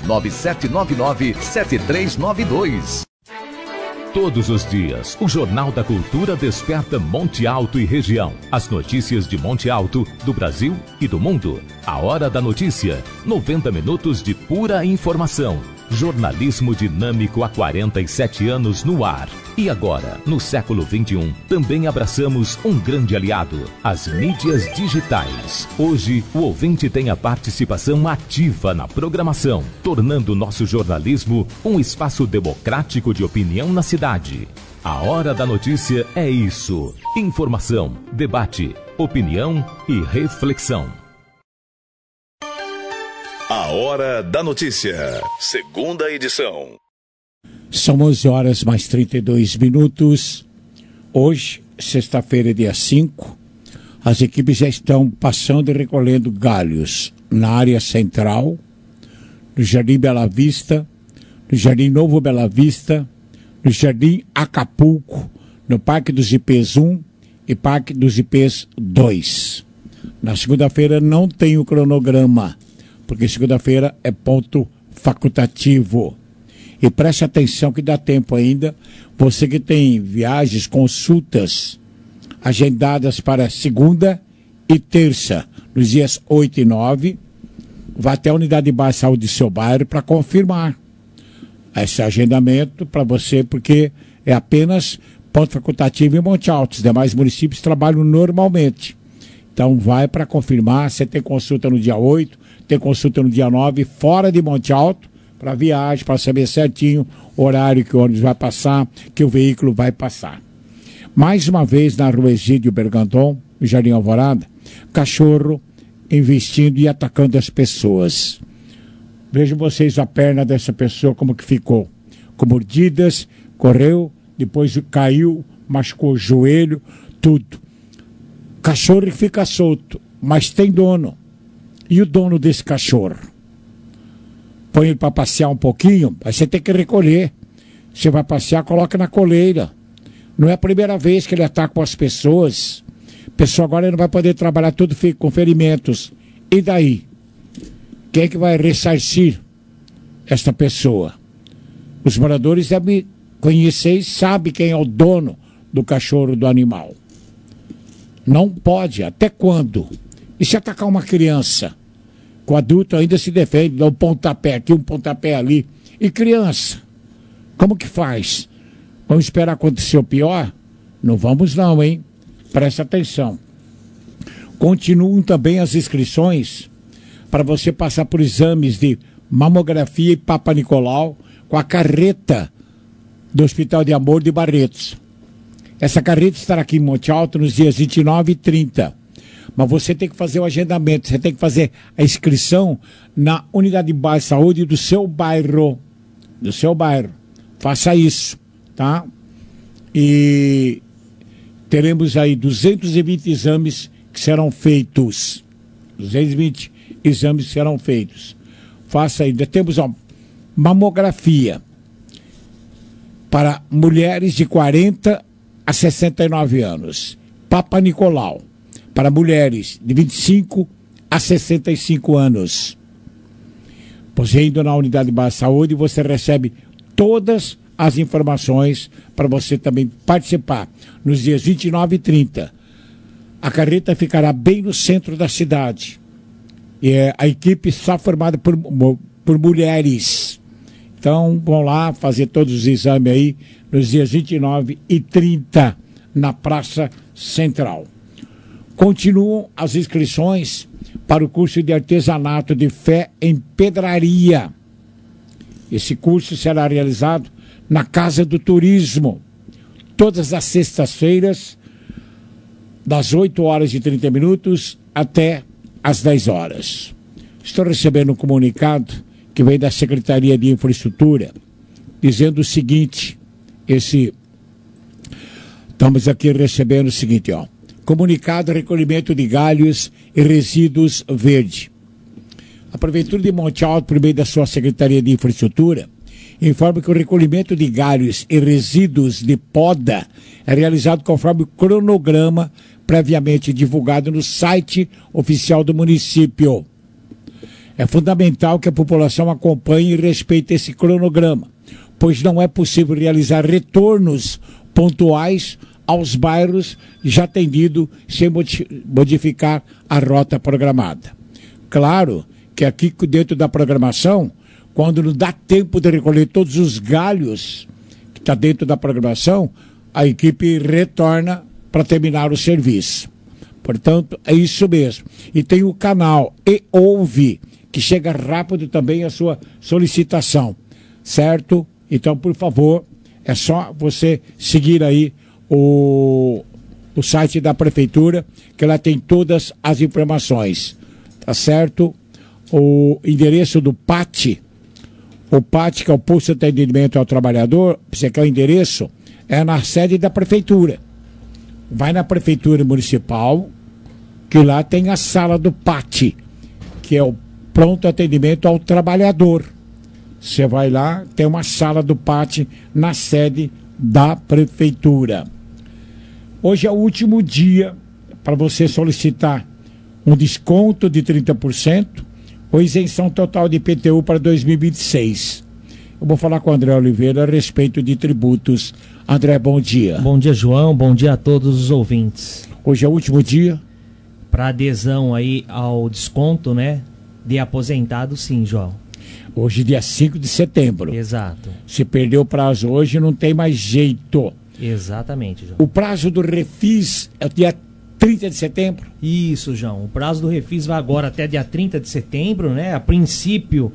Speaker 14: 997997392.
Speaker 15: Todos os dias, o Jornal da Cultura desperta Monte Alto e região. As notícias de Monte Alto, do Brasil e do mundo. A Hora da Notícia, 90 minutos de pura informação. Jornalismo dinâmico há 47 anos no ar. E agora, no século XXI, também abraçamos um grande aliado, as mídias digitais. Hoje, o ouvinte tem a participação ativa na programação, tornando o nosso jornalismo um espaço democrático de opinião na cidade. A Hora da Notícia é isso: informação, debate, opinião e reflexão.
Speaker 1: A Hora da Notícia, segunda edição.
Speaker 4: São 11h mais 32. Hoje, sexta-feira, dia 5, as equipes já estão passando e recolhendo galhos na área central, no Jardim Bela Vista, no Jardim Novo Bela Vista, no Jardim Acapulco, no Parque dos Ipês 1 e Parque dos Ipês 2. Na segunda-feira não tem o cronograma, porque segunda-feira é ponto facultativo. E preste atenção que dá tempo ainda, você que tem viagens, consultas agendadas para segunda e terça, nos dias 8 e 9, vá até a unidade de base de saúde do seu bairro para confirmar esse agendamento para você, porque é apenas ponto facultativo em Monte Alto. Os demais municípios trabalham normalmente. Então vai para confirmar, você tem consulta no dia 8, tem consulta no dia 9, fora de Monte Alto, para viagem, para saber certinho o horário que o ônibus vai passar, que o veículo vai passar. Mais uma vez na rua Egídio Bergandon, no Jardim Alvorada, cachorro investindo e atacando as pessoas. Vejam vocês a perna dessa pessoa como que ficou. Com mordidas, correu, depois caiu, machucou o joelho, tudo. Cachorro que fica solto, mas tem dono. E o dono desse cachorro? Põe ele para passear um pouquinho, aí você tem que recolher. Você vai passear, coloca na coleira. Não é a primeira vez que ele ataca as pessoas. A pessoa agora não vai poder trabalhar tudo com ferimentos. E daí? Quem é que vai ressarcir esta pessoa? Os moradores devem conhecer e sabem quem é o dono do cachorro, do animal. Não pode. Até quando? E se atacar uma criança? O adulto ainda se defende, dá um pontapé aqui, um pontapé ali. E criança? Como que faz? Vamos esperar acontecer o pior? Não vamos não, hein? Presta atenção. Continuam também as inscrições para você passar por exames de mamografia e Papa Nicolau com a carreta do Hospital de Amor de Barretos. Essa carreta estará aqui em Monte Alto nos dias 29 e 30. Mas você tem que fazer o agendamento, você tem que fazer a inscrição na unidade básica de saúde do seu bairro. Do seu bairro. Faça isso, tá? E teremos aí 220 exames que serão feitos. 220 exames que serão feitos. Faça ainda. Temos a mamografia para mulheres de 40 a 69 anos. Papa Nicolau para mulheres de 25 a 65 anos. Você indo na unidade básica de saúde, você recebe todas as informações para você também participar nos dias 29 e 30. A carreta ficará bem no centro da cidade. E a equipe só formada por mulheres. Então, vão lá fazer todos os exames aí nos dias 29 e 30 na Praça Central. Continuam as inscrições para o curso de artesanato de fé em pedraria. Esse curso será realizado na Casa do Turismo, todas as sextas-feiras, das 8 horas e 30 minutos até às 10 horas. Estou recebendo um comunicado que vem da Secretaria de Infraestrutura, dizendo o seguinte, estamos aqui recebendo o seguinte, ó. Comunicado recolhimento de galhos e resíduos verde. A Prefeitura de Monte Alto, por meio da sua Secretaria de Infraestrutura, informa que o recolhimento de galhos e resíduos de poda é realizado conforme o cronograma previamente divulgado no site oficial do município. É fundamental que a população acompanhe e respeite esse cronograma, pois não é possível realizar retornos pontuais aos bairros já atendido sem modificar a rota programada. Claro que aqui dentro da programação, quando não dá tempo de recolher todos os galhos que está dentro da programação, a equipe retorna para terminar o serviço. Portanto, é isso mesmo. E tem o canal E-Ouve, que chega rápido também a sua solicitação, certo? Então, por favor, é só você seguir aí o site da Prefeitura, que lá tem todas as informações, tá certo? O endereço do PAT, que é o Posto de Atendimento ao Trabalhador, você quer o endereço, é na sede da Prefeitura. Vai na Prefeitura Municipal, que lá tem a sala do PAT, que é o Pronto Atendimento ao Trabalhador. Você vai lá, tem uma sala do PAT na sede da Prefeitura. Hoje é o último dia para você solicitar um desconto de 30% ou isenção total de IPTU para 2026. Eu vou falar com o André Oliveira a respeito de tributos. André, bom dia.
Speaker 20: Bom dia, João. Bom dia a todos os ouvintes.
Speaker 4: Hoje é o último dia?
Speaker 20: Para adesão aí ao desconto, né, de aposentado, sim, João.
Speaker 4: Hoje, dia 5 de setembro.
Speaker 20: Exato.
Speaker 4: Se perdeu o prazo hoje, não tem mais jeito.
Speaker 20: Exatamente, João.
Speaker 4: O prazo do Refis é o dia 30 de setembro?
Speaker 20: Isso, João. O prazo do Refis vai agora até dia 30 de setembro, né? A princípio,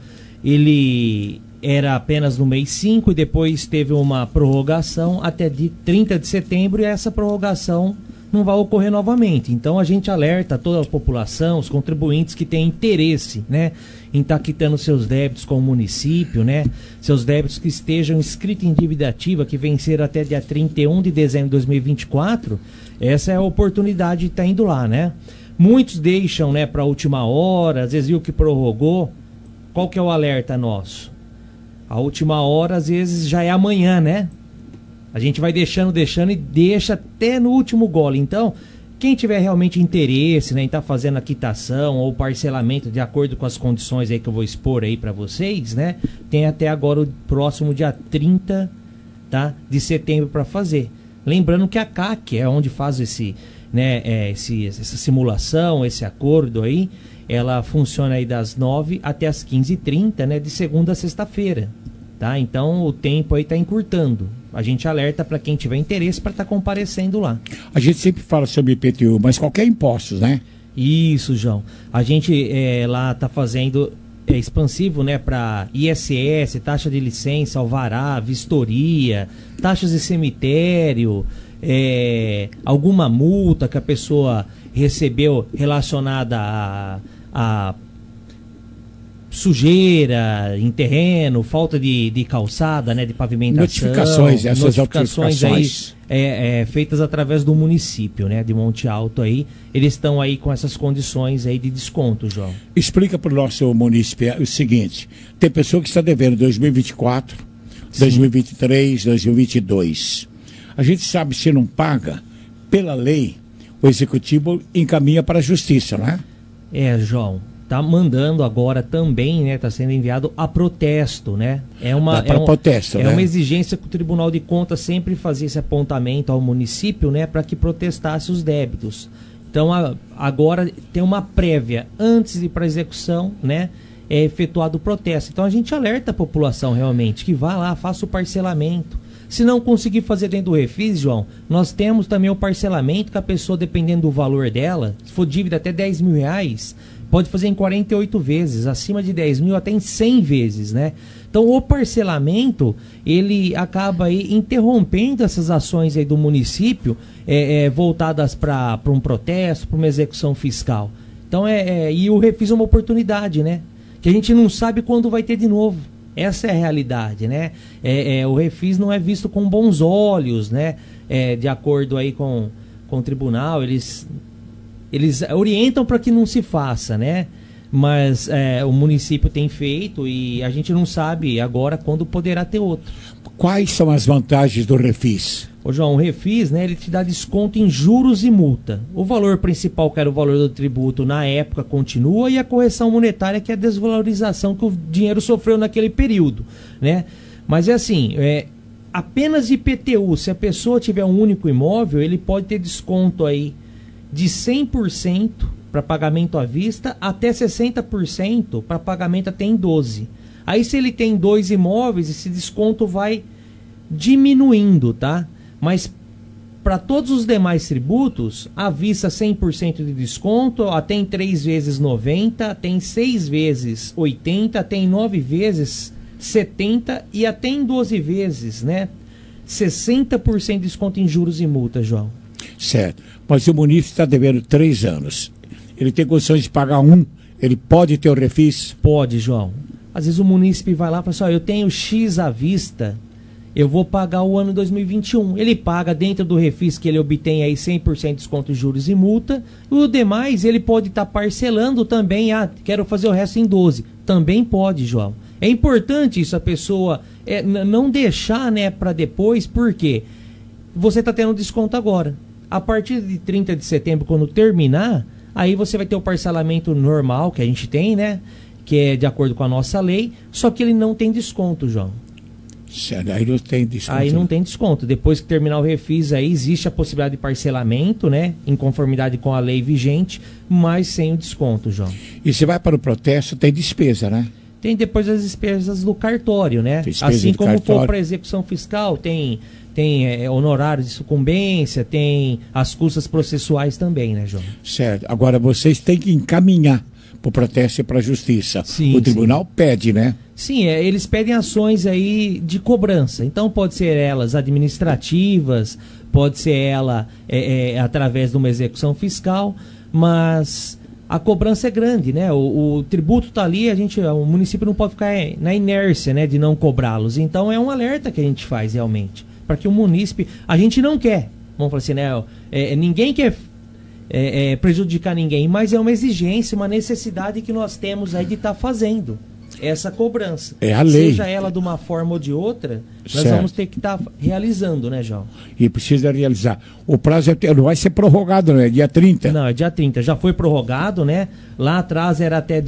Speaker 20: ele era apenas no mês 5 e depois teve uma prorrogação até dia 30 de setembro e essa prorrogação não vai ocorrer novamente. Então a gente alerta toda a população, os contribuintes que têm interesse, né, em estar quitando seus débitos com o município, né, seus débitos que estejam inscritos em dívida ativa, que vencer até dia 31 de dezembro de 2024, essa é a oportunidade de estar indo lá, né. Muitos deixam, né, para a última hora, às vezes viu que prorrogou. Qual que é o alerta nosso? A última hora, às vezes, já é amanhã, né? A gente vai deixando e deixa até no último gole. Então, quem tiver realmente interesse, né, em estar fazendo a quitação ou parcelamento de acordo com as condições aí que eu vou expor aí para vocês, né, tem até agora o próximo dia 30, tá, de setembro para fazer. Lembrando que a CAC é onde faz né, essa simulação, esse acordo aí, ela funciona aí das 9 até as 15h30, né, de segunda a sexta-feira, tá? Então o tempo aí está encurtando. A gente alerta para quem tiver interesse para estar comparecendo lá.
Speaker 4: A gente sempre fala sobre IPTU, mas qualquer impostos, né?
Speaker 20: Isso, João. A gente lá está fazendo expansivo, né, para ISS, taxa de licença, alvará, vistoria, taxas de cemitério, alguma multa que a pessoa recebeu relacionada a sujeira em terreno, falta de calçada, né, de pavimentação.
Speaker 4: Notificações, essas notificações
Speaker 20: aí, feitas através do município, né, de Monte Alto aí. Eles estão aí com essas condições aí de desconto, João.
Speaker 4: Explica para o nosso município o seguinte: tem pessoa que está devendo 2024, sim, 2023, 2022. A gente sabe, se não paga, pela lei, o executivo encaminha para a justiça, né?
Speaker 20: João. Tá mandando agora também, né? Tá sendo enviado a protesto, né?
Speaker 4: Protesto, né?
Speaker 20: Uma exigência que o Tribunal de Contas sempre fazia esse apontamento ao município, né? Para que protestasse os débitos. Então agora tem uma prévia antes de ir para execução, né? É efetuado o protesto. Então a gente alerta a população realmente que vá lá, faça o parcelamento. Se não conseguir fazer dentro do Refis, João, nós temos também o parcelamento que a pessoa, dependendo do valor dela, se for dívida até R$10.000, pode fazer em 48 vezes, acima de 10 mil até em 100 vezes, né? Então o parcelamento, ele acaba aí interrompendo essas ações aí do município, voltadas para um protesto, para uma execução fiscal. Então e o Refis é uma oportunidade, né? Que a gente não sabe quando vai ter de novo. Essa é a realidade, né? O Refis não é visto com bons olhos, né? De acordo aí com o tribunal, eles orientam para que não se faça, né? Mas o município tem feito e a gente não sabe agora quando poderá ter outro.
Speaker 4: Quais são as vantagens do Refis?
Speaker 20: Ô João, o Refis, né, ele te dá desconto em juros e multa. O valor principal, que era o valor do tributo, na época continua, e a correção monetária, que é a desvalorização que o dinheiro sofreu naquele período, né? Mas é assim, apenas IPTU, se a pessoa tiver um único imóvel, ele pode ter desconto aí de 100% para pagamento à vista até 60% para pagamento até em 12. Aí se ele tem 2 imóveis, esse desconto vai diminuindo, tá? Mas para todos os demais tributos, à vista 100% de desconto, até em 3 vezes 90, até em 6 vezes 80, até em 9 vezes 70 e até em 12 vezes, né? 60% de desconto em juros e multas, João.
Speaker 4: Certo. Mas o município está devendo 3 anos. Ele tem condições de pagar 1? Ele pode ter o Refis?
Speaker 20: Pode, João. Às vezes o município vai lá e fala assim, eu tenho X à vista, eu vou pagar o ano 2021. Ele paga dentro do Refis que ele obtém aí 100% de desconto em juros e multa. E o demais ele pode estar parcelando também. Quero fazer o resto em 12. Também pode, João. É importante isso, a pessoa não deixar, né, para depois, porque você está tendo desconto agora. A partir de 30 de setembro, quando terminar, aí você vai ter o parcelamento normal que a gente tem, né? Que é de acordo com a nossa lei, só que ele não tem desconto, João.
Speaker 4: Certo, aí não tem desconto.
Speaker 20: Aí não tem desconto. Depois que terminar o Refis, aí existe a possibilidade de parcelamento, né? Em conformidade com a lei vigente, mas sem o desconto, João.
Speaker 4: E se vai para o protesto, tem despesa, né?
Speaker 20: Tem depois as despesas do cartório, né? Assim como for para execução fiscal, tem honorários de sucumbência, tem as custas processuais também, né, João?
Speaker 4: Certo. Agora vocês têm que encaminhar para o protesto e para a justiça.
Speaker 20: Sim,
Speaker 4: o tribunal pede, né?
Speaker 20: Sim, eles pedem ações aí de cobrança. Então pode ser elas administrativas, pode ser ela através de uma execução fiscal, mas a cobrança é grande, né? O tributo está ali, o município não pode ficar na inércia, né, de não cobrá-los. Então é um alerta que a gente faz realmente, para que o munícipe, a gente não quer, vamos falar assim, né? Ninguém quer prejudicar ninguém, mas é uma exigência, uma necessidade que nós temos aí de estar fazendo essa cobrança.
Speaker 4: É a lei.
Speaker 20: Seja ela de uma forma ou de outra, nós vamos ter que estar realizando, né, João?
Speaker 4: E precisa realizar. O prazo não vai ser prorrogado, não é? Dia 30?
Speaker 20: Não, é dia 30. Já foi prorrogado, né? Lá atrás era até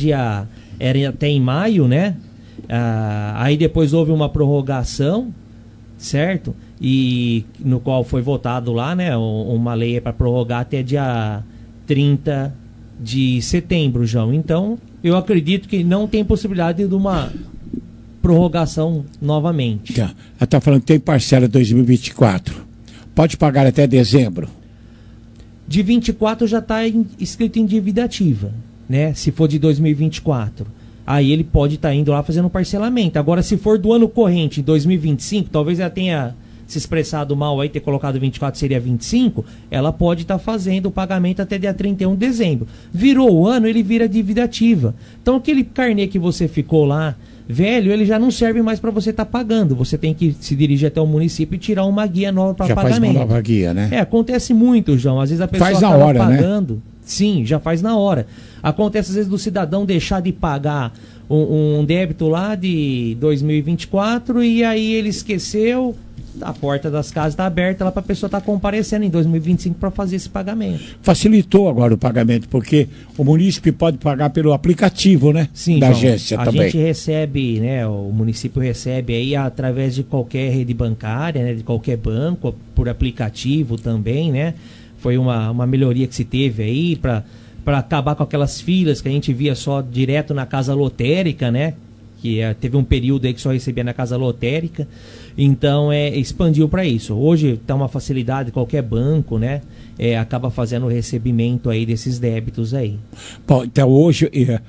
Speaker 20: em maio, né? Aí depois houve uma prorrogação, certo? e no qual foi votado lá, né, uma lei para prorrogar até dia 30 de setembro, João. Então, eu acredito que não tem possibilidade de uma prorrogação novamente.
Speaker 4: Ela está falando que tem parcela 2024. Pode pagar até dezembro?
Speaker 20: De 24 já está escrito em dívida ativa, né? Se for de 2024. Aí ele pode estar indo lá fazendo um parcelamento. Agora, se for do ano corrente, 2025, talvez ela tenha se expressado mal aí, ter colocado 24 seria 25, ela pode estar fazendo o pagamento até dia 31 de dezembro. Virou o ano, ele vira dívida ativa. Então aquele carnê que você ficou lá, velho, ele já não serve mais para você estar pagando. Você tem que se dirigir até o município e tirar uma guia nova para pagamento. Já faz uma nova
Speaker 4: guia, né?
Speaker 20: Acontece muito, João. Às vezes a pessoa
Speaker 4: faz na hora,
Speaker 20: pagando.
Speaker 4: Né?
Speaker 20: Sim, já faz na hora. Acontece às vezes do cidadão deixar de pagar um débito lá de 2024 e aí ele esqueceu, a porta das casas está aberta lá para a pessoa estar comparecendo em 2025 para fazer esse pagamento.
Speaker 4: Facilitou agora o pagamento, porque o município pode pagar pelo aplicativo, né?
Speaker 20: Sim,
Speaker 4: da
Speaker 20: João,
Speaker 4: agência também.
Speaker 20: A gente recebe, né? O município recebe aí através de qualquer rede bancária, né? De qualquer banco, por aplicativo também, né? Foi uma melhoria que se teve aí para acabar com aquelas filas que a gente via só direto na casa lotérica, né? Que teve um período aí que só recebia na casa lotérica. Então, expandiu para isso. Hoje está uma facilidade, qualquer banco, né? Acaba fazendo o recebimento aí desses débitos aí.
Speaker 4: Bom, então hoje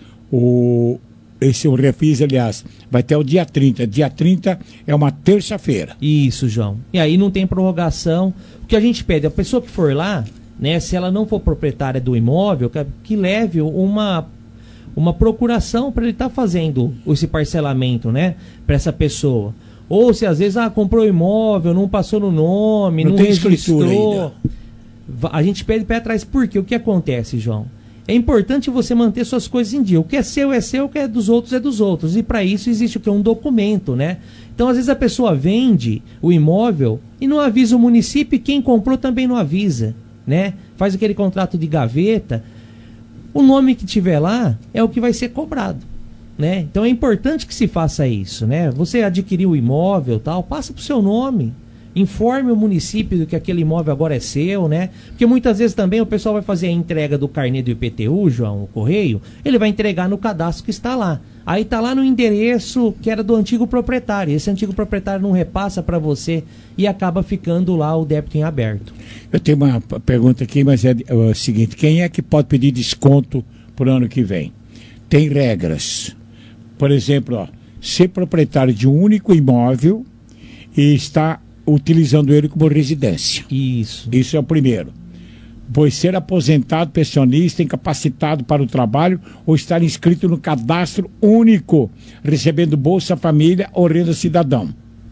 Speaker 4: o Refis, aliás, vai até o dia 30. Dia 30 é uma terça-feira.
Speaker 20: Isso, João. E aí não tem prorrogação. O que a gente pede, a pessoa que for lá, né? Se ela não for proprietária do imóvel, que leve uma procuração para ele estar fazendo esse parcelamento, né? Para essa pessoa. Ou se às vezes comprou o imóvel, não passou no nome, não tem escritura ainda. A gente pede pé atrás. Por quê? O que acontece, João? É importante você manter suas coisas em dia. O que é seu, o que é dos outros é dos outros. E para isso existe o que? Um documento, né? Então, às vezes a pessoa vende o imóvel e não avisa o município e quem comprou também não avisa, né? Faz aquele contrato de gaveta. O nome que tiver lá é o que vai ser cobrado, né? Então é importante que se faça isso, né? Você adquiriu o imóvel, tal, passa pro seu nome, informe o município de que aquele imóvel agora é seu, né? Porque muitas vezes também o pessoal vai fazer a entrega do carnê do IPTU, João, o correio, ele vai entregar no cadastro que está lá. Aí está lá no endereço que era do antigo proprietário. Esse antigo proprietário não repassa para você e acaba ficando lá o débito em aberto.
Speaker 4: Eu tenho uma pergunta aqui, mas é o seguinte: quem é que pode pedir desconto para o ano que vem? Tem regras. Por exemplo, ser proprietário de um único imóvel e está utilizando ele como residência.
Speaker 20: Isso.
Speaker 4: Isso é o primeiro. Pois ser aposentado, pensionista, incapacitado para o trabalho ou estar inscrito no cadastro único, recebendo Bolsa Família ou renda cidadã.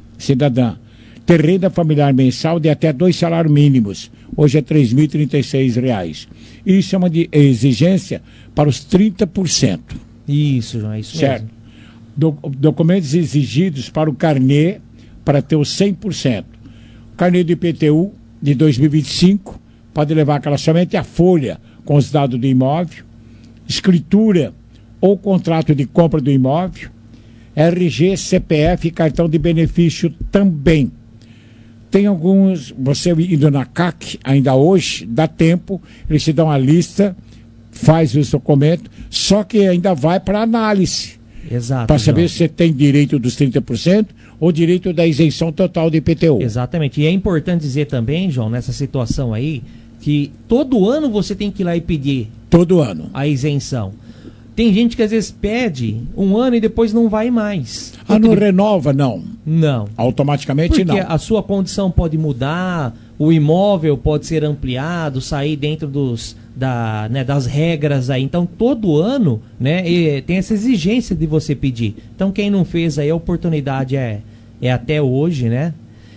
Speaker 4: Ter renda familiar mensal de até 2 salários mínimos. Hoje é R$ 3.036. Isso é uma exigência para os 30%.
Speaker 20: Isso, João, é isso
Speaker 4: certo.
Speaker 20: mesmo.
Speaker 4: Documentos exigidos para o carnê para ter os 100%. O carnê do IPTU de 2025 pode levar somente a folha com os dados do imóvel, escritura ou contrato de compra do imóvel, RG, CPF e cartão de benefício também. Tem alguns, você indo na CAC ainda hoje, dá tempo, eles te dão a lista, faz os documentos, só que ainda vai para análise.
Speaker 20: Exato.
Speaker 4: Para saber se você tem direito dos 30% ou direito da isenção total do IPTU.
Speaker 20: Exatamente. E é importante dizer também, João, nessa situação aí, que todo ano você tem que ir lá e pedir.
Speaker 4: Todo ano.
Speaker 20: A isenção. Tem gente que às vezes pede um ano e depois não vai mais.
Speaker 4: Não renova, não?
Speaker 20: Não.
Speaker 4: Automaticamente não.
Speaker 20: Porque a sua condição pode mudar, o imóvel pode ser ampliado, sair dentro das regras aí. Então, todo ano, né, tem essa exigência de você pedir. Então, quem não fez aí, a oportunidade é até hoje, né?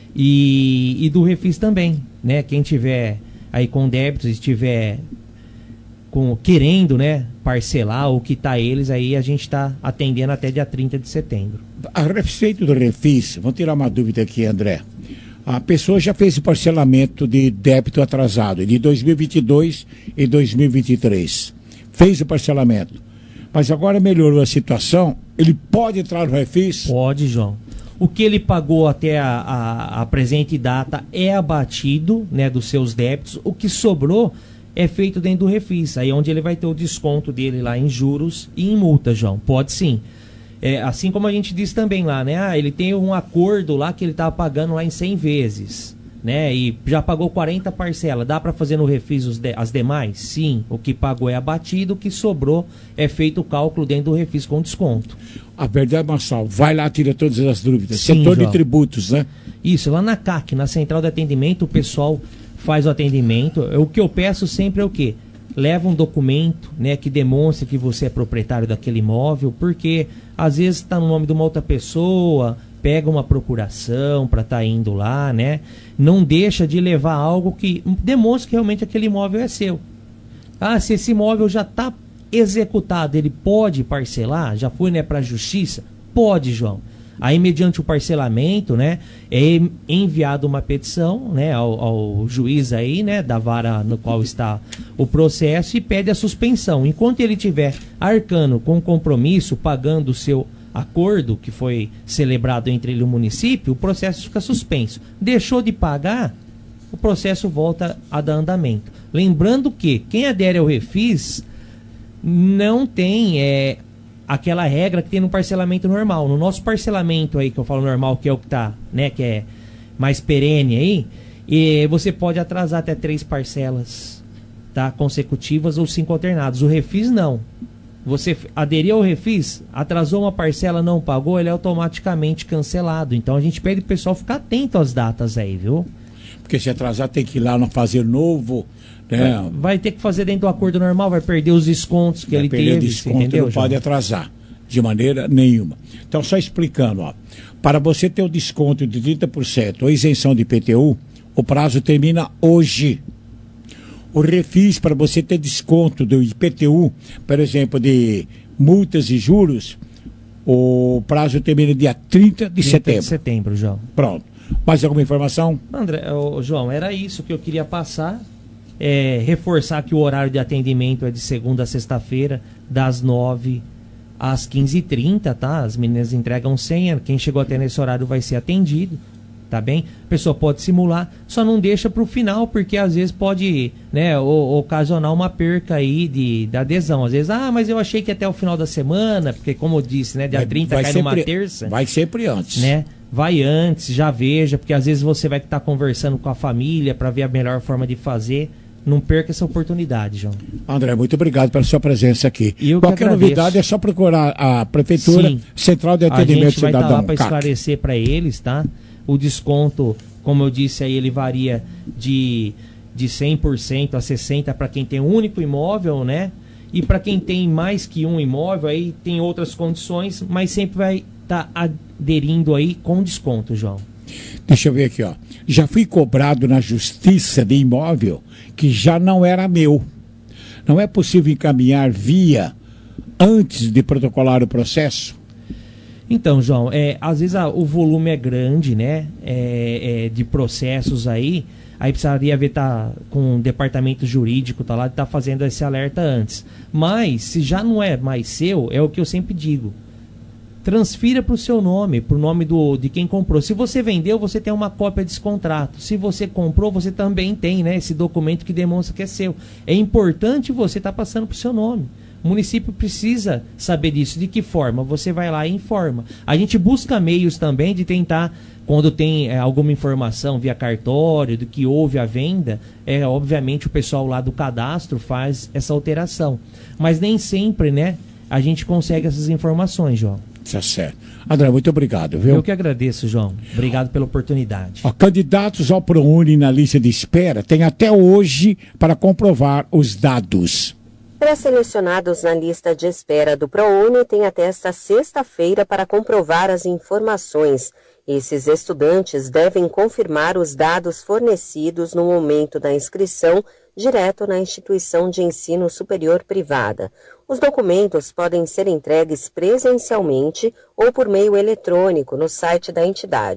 Speaker 20: E do Refis também, né? Quem tiver aí com débitos, estiver querendo, né, parcelar ou quitar eles, aí a gente está atendendo até dia 30 de setembro.
Speaker 4: A respeito do Refis, vamos tirar uma dúvida aqui, André. A pessoa já fez o parcelamento de débito atrasado de 2022 e 2023. Fez o parcelamento. Mas agora melhorou a situação, ele pode entrar no Refis?
Speaker 20: Pode, João. O que ele pagou até a presente data é abatido, né, dos seus débitos. O que sobrou é feito dentro do refis. Aí é onde ele vai ter o desconto dele lá em juros e em multa, João. Pode sim. Assim como a gente disse também lá, né? Ele tem um acordo lá que ele estava pagando lá em 100 vezes. Né? E já pagou 40 parcelas. Dá para fazer no refis as demais? Sim. O que pagou é abatido, o que sobrou é feito o cálculo dentro do refis com desconto.
Speaker 4: A verdade, Marçal, vai lá, tira todas as dúvidas.
Speaker 20: Sim,
Speaker 4: Setor
Speaker 20: João.
Speaker 4: de tributos, né?
Speaker 20: Isso, lá na CAC, na Central de Atendimento, o pessoal faz o atendimento. O que eu peço sempre é o quê? Leva um documento, né, que demonstre que você é proprietário daquele imóvel, porque às vezes está no nome de uma outra pessoa, pega uma procuração para estar indo lá, né? Não deixa de levar algo que demonstre que realmente aquele imóvel é seu. Se esse imóvel já está executado, ele pode parcelar? Já foi, né, para a justiça? Pode, João. Aí, mediante o parcelamento, né, é enviada uma petição, né, ao juiz aí, né, da vara no qual está o processo e pede a suspensão. Enquanto ele estiver arcando com o compromisso, pagando o seu acordo que foi celebrado entre ele e o município, o processo fica suspenso. Deixou de pagar, o processo volta a dar andamento. Lembrando que quem adere ao refis não tem aquela regra que tem no parcelamento normal. No nosso parcelamento aí, que eu falo normal, que é o que tá, né, que é mais perene aí, e você pode atrasar até 3 parcelas, tá, consecutivas ou 5 alternados. O refis não. Você aderiu ao refis, atrasou uma parcela, não pagou, ele é automaticamente cancelado. Então a gente pede pro pessoal ficar atento às datas aí, viu?
Speaker 4: Porque se atrasar tem que ir lá fazer novo, né?
Speaker 20: Vai ter que fazer dentro do acordo normal, vai perder os descontos que ele teve,
Speaker 4: desconto,
Speaker 20: entendeu?
Speaker 4: Não pode atrasar de maneira nenhuma. Então, só explicando, ó, para você ter o desconto de 30% ou isenção de IPTU, o prazo termina hoje. O refis, para você ter desconto do IPTU, por exemplo, de multas e juros, o prazo termina dia 30 de setembro.
Speaker 20: 30 de setembro, João.
Speaker 4: Pronto. Mais alguma informação?
Speaker 20: André, João, era isso que eu queria passar. Reforçar que o horário de atendimento é de segunda a sexta-feira, das 9 às 15h30, tá? As meninas entregam senha, quem chegou até nesse horário vai ser atendido, tá bem? A pessoa pode simular, só não deixa para o final, porque às vezes pode, né, ocasionar uma perca aí da adesão. Às vezes, mas eu achei que até o final da semana, porque como eu disse, né, dia 30 cai numa terça.
Speaker 4: Vai sempre antes.
Speaker 20: Né? Vai antes, já veja, porque às vezes você vai estar conversando com a família para ver a melhor forma de fazer. Não perca essa oportunidade, João.
Speaker 4: André, muito obrigado pela sua presença aqui.
Speaker 20: Qualquer
Speaker 4: novidade é só procurar a Prefeitura.
Speaker 20: Sim.
Speaker 4: Central de Atendimento
Speaker 20: Cidadão. A gente vai
Speaker 4: Cidadão,
Speaker 20: estar lá para esclarecer para eles, tá? O desconto, como eu disse aí, ele varia de 100% a 60% para quem tem um único imóvel, né? E para quem tem mais que um imóvel, aí tem outras condições, mas sempre vai estar aderindo aí com desconto, João.
Speaker 4: Deixa eu ver aqui, ó. Já fui cobrado na justiça de imóvel que já não era meu. Não é possível encaminhar via antes de protocolar o processo?
Speaker 20: Então, João, às vezes o volume é grande, né? De processos aí precisaria ver, tá com o departamento jurídico, tá lá, tá fazendo esse alerta antes. Mas, se já não é mais seu, é o que eu sempre digo. Transfira para o seu nome, para o nome de quem comprou. Se você vendeu, você tem uma cópia desse contrato. Se você comprou, você também tem, né, esse documento que demonstra que é seu. É importante você estar passando para o seu nome. O município precisa saber disso. De que forma? Você vai lá e informa. A gente busca meios também de tentar, quando tem alguma informação via cartório, do que houve a venda, obviamente o pessoal lá do cadastro faz essa alteração. Mas nem sempre, né, a gente consegue essas informações, João.
Speaker 4: Tá certo. André, muito obrigado, viu?
Speaker 20: Eu que agradeço, João. Obrigado pela oportunidade.
Speaker 4: Candidatos ao ProUni na lista de espera têm até hoje para comprovar os dados.
Speaker 21: Pré-selecionados na lista de espera do ProUni têm até esta sexta-feira para comprovar as informações. Esses estudantes devem confirmar os dados fornecidos no momento da inscrição direto na instituição de ensino superior privada. Os documentos podem ser entregues presencialmente ou por meio eletrônico no site da entidade.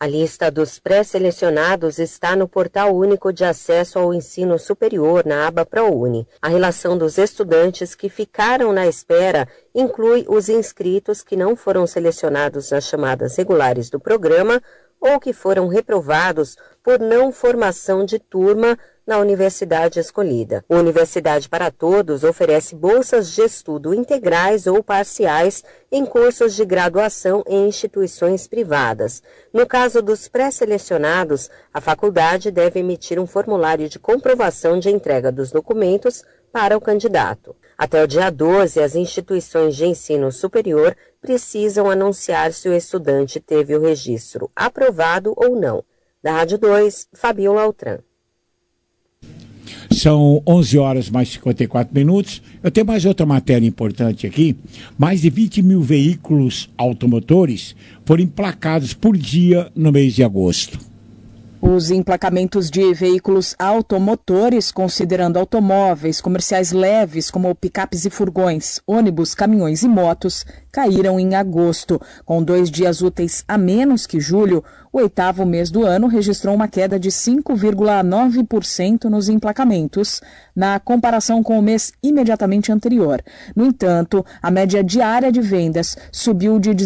Speaker 21: A lista dos pré-selecionados está no Portal Único de Acesso ao Ensino Superior, na aba ProUni. A relação dos estudantes que ficaram na espera inclui os inscritos que não foram selecionados nas chamadas regulares do programa ou que foram reprovados por não formação de turma na universidade escolhida. A Universidade para Todos oferece bolsas de estudo integrais ou parciais em cursos de graduação em instituições privadas. No caso dos pré-selecionados, a faculdade deve emitir um formulário de comprovação de entrega dos documentos para o candidato. Até o dia 12, as instituições de ensino superior precisam anunciar se o estudante teve o registro aprovado ou não. Da Rádio 2, Fabiola Altran.
Speaker 4: São 11 horas mais 54 minutos. Eu tenho mais outra matéria importante aqui. Mais de 20 mil veículos automotores foram emplacados por dia no mês de agosto.
Speaker 2: Os emplacamentos de veículos automotores, considerando automóveis comerciais leves, como picapes e furgões, ônibus, caminhões e motos, caíram em agosto. Com 2 dias úteis a menos que julho, o 8º mês do ano registrou uma queda de 5,9% nos emplacamentos, na comparação com o mês imediatamente anterior. No entanto, a média diária de vendas subiu de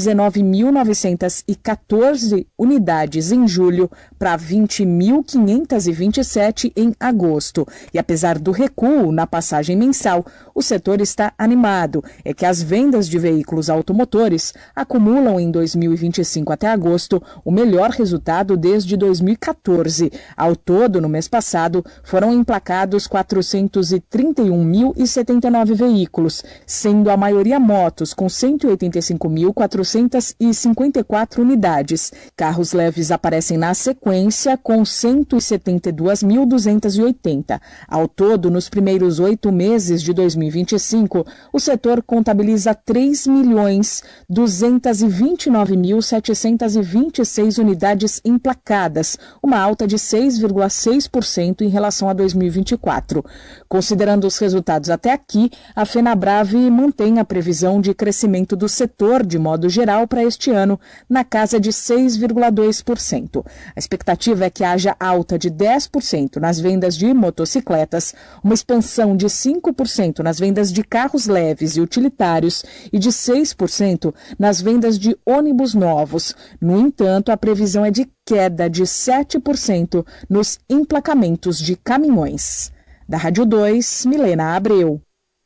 Speaker 2: 19.914 unidades em julho para 20.527 em agosto. E apesar do recuo na passagem mensal, o setor está animado. É que as vendas de veículos automotores acumulam em 2025 até agosto o melhor resultado desde 2014. Ao todo, no mês passado, foram emplacados 431.079 veículos, sendo a maioria motos, com 185.454 unidades. Carros leves aparecem na sequência, com 172.280. Ao todo, nos primeiros 8 meses de 2025, o setor contabiliza 3.229.726 unidades emplacadas, uma alta de 6,6% em relação a 2024. Considerando os resultados até aqui, a FenaBrave mantém a previsão de crescimento do setor de modo geral para este ano na casa de 6,2%. A expectativa é que haja alta de 10% nas vendas de motocicletas, uma expansão de 5% nas vendas de carros leves e utilitários e de 6% nas vendas de ônibus novos. No entanto, a previsão é de queda de 7% nos emplacamentos de caminhões. Da Rádio 2, Milena Abreu.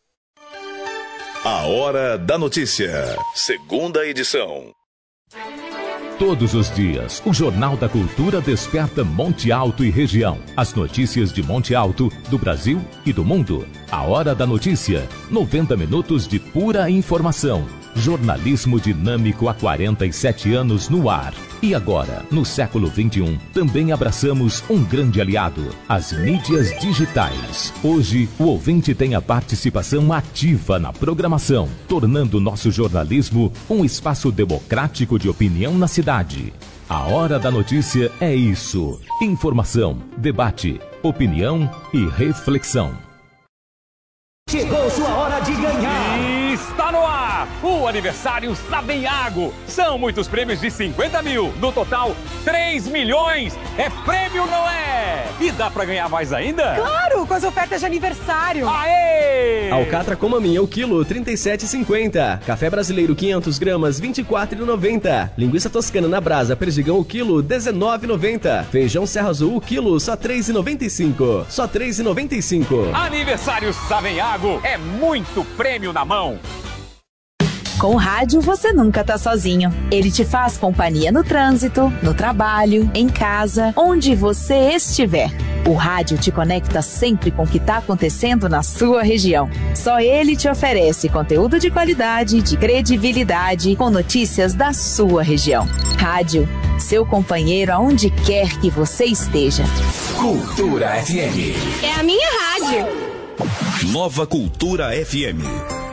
Speaker 1: A Hora da Notícia, segunda edição.
Speaker 15: Todos os dias, o Jornal da Cultura desperta Monte Alto e região. As notícias de Monte Alto, do Brasil e do mundo. A Hora da Notícia, 90 minutos de pura informação. Jornalismo dinâmico há 47 anos no ar. E agora, no século XXI, também abraçamos um grande aliado, as mídias digitais. Hoje, o ouvinte tem a participação ativa na programação, tornando nosso jornalismo um espaço democrático de opinião na cidade. A Hora da Notícia é isso: informação, debate, opinião e reflexão.
Speaker 8: Chegou sua hora de ganhar!
Speaker 9: Está no ar o aniversário Savenhago. São muitos prêmios de 50 mil. No total, 3 milhões. É prêmio, não é? E dá pra ganhar mais ainda?
Speaker 10: Claro, com as ofertas de aniversário.
Speaker 9: Aê!
Speaker 11: Alcatra com maminha o quilo, 37,50. Café brasileiro 500 gramas, 24,90. Linguiça toscana na brasa, perdigão o quilo, 19,90. Feijão Serra Azul o quilo, só 3,95. Só 3,95.
Speaker 9: Aniversário Savenhago. É muito prêmio na mão.
Speaker 22: Com o rádio, você nunca tá sozinho. Ele te faz companhia no trânsito, no trabalho, em casa, onde você estiver. O rádio te conecta sempre com o que tá acontecendo na sua região. Só ele te oferece conteúdo de qualidade, de credibilidade, com notícias da sua região. Rádio, seu companheiro aonde quer que você esteja.
Speaker 1: Cultura FM.
Speaker 6: É a minha rádio.
Speaker 1: Nova Cultura FM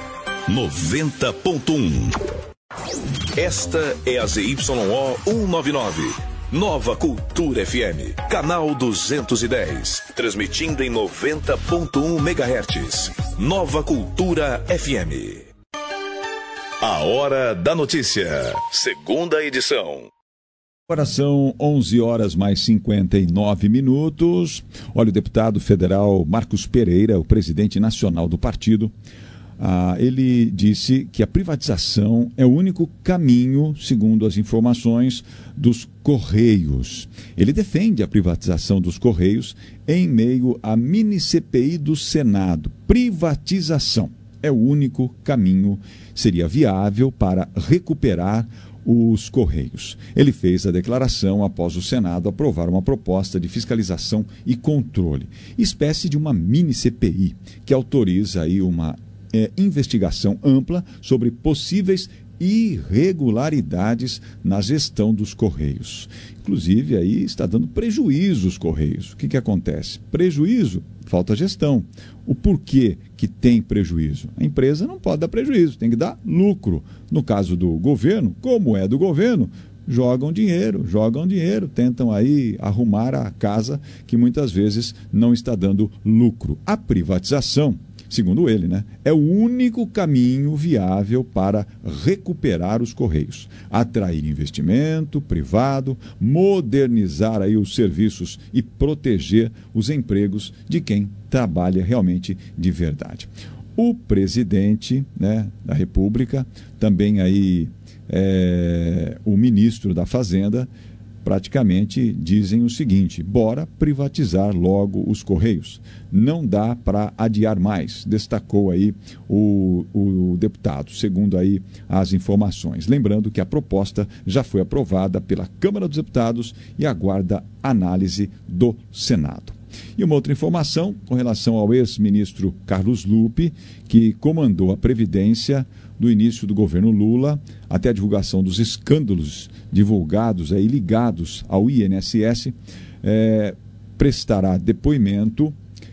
Speaker 1: 90.1. Esta é a ZYO 199. Nova Cultura FM, canal 210, transmitindo em 90.1 MHz. Nova Cultura FM. A Hora da Notícia, segunda edição.
Speaker 17: Agora são 11 horas mais 59 minutos. Olha, o deputado federal Marcos Pereira, o presidente nacional do partido, ele disse que a privatização é o único caminho, segundo as informações, dos Correios. Ele defende a privatização dos Correios em meio à mini CPI do Senado. Privatização é o único caminho, seria viável para recuperar os Correios. Ele fez a declaração após o Senado aprovar uma proposta de fiscalização e controle, espécie de uma mini CPI, que autoriza aí uma investigação ampla sobre possíveis irregularidades na gestão dos Correios. Inclusive, aí está dando prejuízo aos Correios. O que acontece? Prejuízo, falta gestão. O porquê que tem prejuízo? A empresa não pode dar prejuízo, tem que dar lucro. No caso do governo, como é do governo, jogam dinheiro, tentam aí arrumar a casa que muitas vezes não está dando lucro. A privatização, segundo ele, é o único caminho viável para recuperar os Correios, atrair investimento privado, modernizar aí os serviços e proteger os empregos de quem trabalha realmente de verdade. O presidente, da República, também aí o ministro da Fazenda, praticamente dizem o seguinte: bora privatizar logo os Correios. Não dá para adiar mais, destacou aí o deputado, segundo aí as informações. Lembrando que a proposta já foi aprovada pela Câmara dos Deputados e aguarda análise do Senado. E uma outra informação com relação ao ex-ministro Carlos Lupe, que comandou a Previdência do início do governo Lula até a divulgação dos escândalos divulgados aí ligados ao INSS, prestará depoimento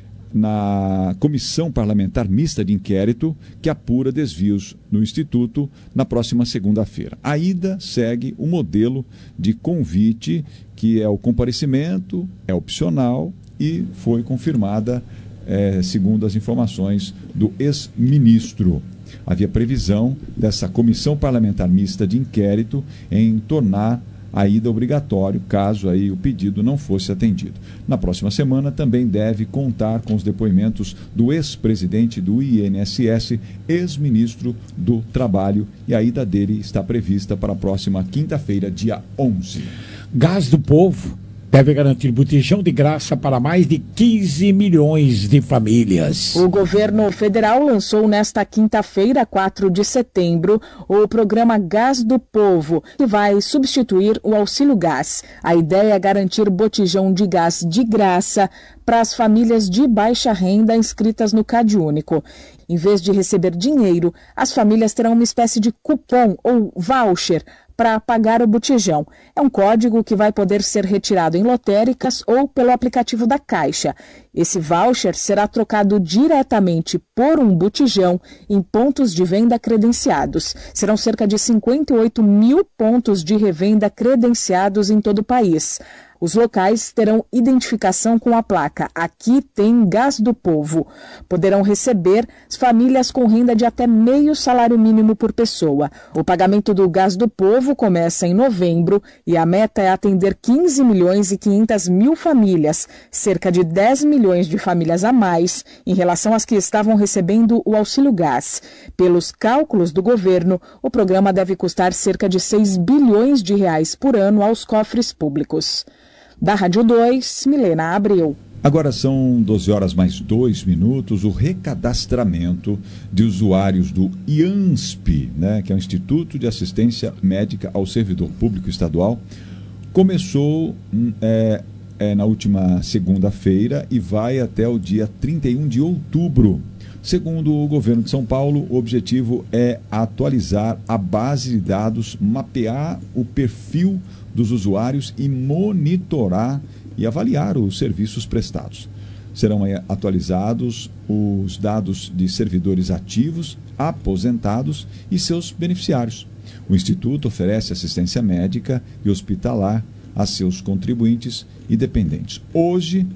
Speaker 17: na Comissão Parlamentar Mista de Inquérito que apura desvios no Instituto na próxima segunda-feira. A ida segue o modelo de convite, que é o comparecimento, é opcional e foi confirmada, segundo as informações do ex-ministro. Havia previsão dessa Comissão Parlamentar Mista de Inquérito em tornar a ida obrigatório, caso aí o pedido não fosse atendido. Na próxima semana também deve contar com os depoimentos do ex-presidente do INSS, ex-ministro do Trabalho, e a ida dele está prevista para a próxima quinta-feira, dia 11.
Speaker 4: Gás do Povo deve garantir botijão de graça para mais de 15 milhões de famílias.
Speaker 2: O governo federal lançou nesta quinta-feira, 4 de setembro, o programa Gás do Povo, que vai substituir o Auxílio Gás. A ideia é garantir botijão de gás de graça para as famílias de baixa renda inscritas no CadÚnico. Em vez de receber dinheiro, as famílias terão uma espécie de cupom ou voucher para pagar o botijão. É um código que vai poder ser retirado em lotéricas ou pelo aplicativo da Caixa. Esse voucher será trocado diretamente por um botijão em pontos de venda credenciados. Serão cerca de 58 mil pontos de revenda credenciados em todo o país. Os locais terão identificação com a placa "Aqui tem Gás do Povo". Poderão receber as famílias com renda de até meio salário mínimo por pessoa. O pagamento do Gás do Povo começa em novembro e a meta é atender 15 milhões e 500 mil famílias, cerca de 10 milhões de famílias a mais em relação às que estavam recebendo o Auxílio Gás. Pelos cálculos do governo, o programa deve custar cerca de 6 bilhões de reais por ano aos cofres públicos. Da Rádio 2, Milena Abreu.
Speaker 17: Agora são 12 horas mais 2 minutos. O recadastramento de usuários do IANSP, que é o Instituto de Assistência Médica ao Servidor Público Estadual, começou na última segunda-feira e vai até o dia 31 de outubro. Segundo o governo de São Paulo, o objetivo é atualizar a base de dados, mapear o perfil dos usuários e monitorar e avaliar os serviços prestados. Serão atualizados os dados de servidores ativos, aposentados e seus beneficiários. O Instituto oferece assistência médica e hospitalar a seus contribuintes e dependentes. Hoje,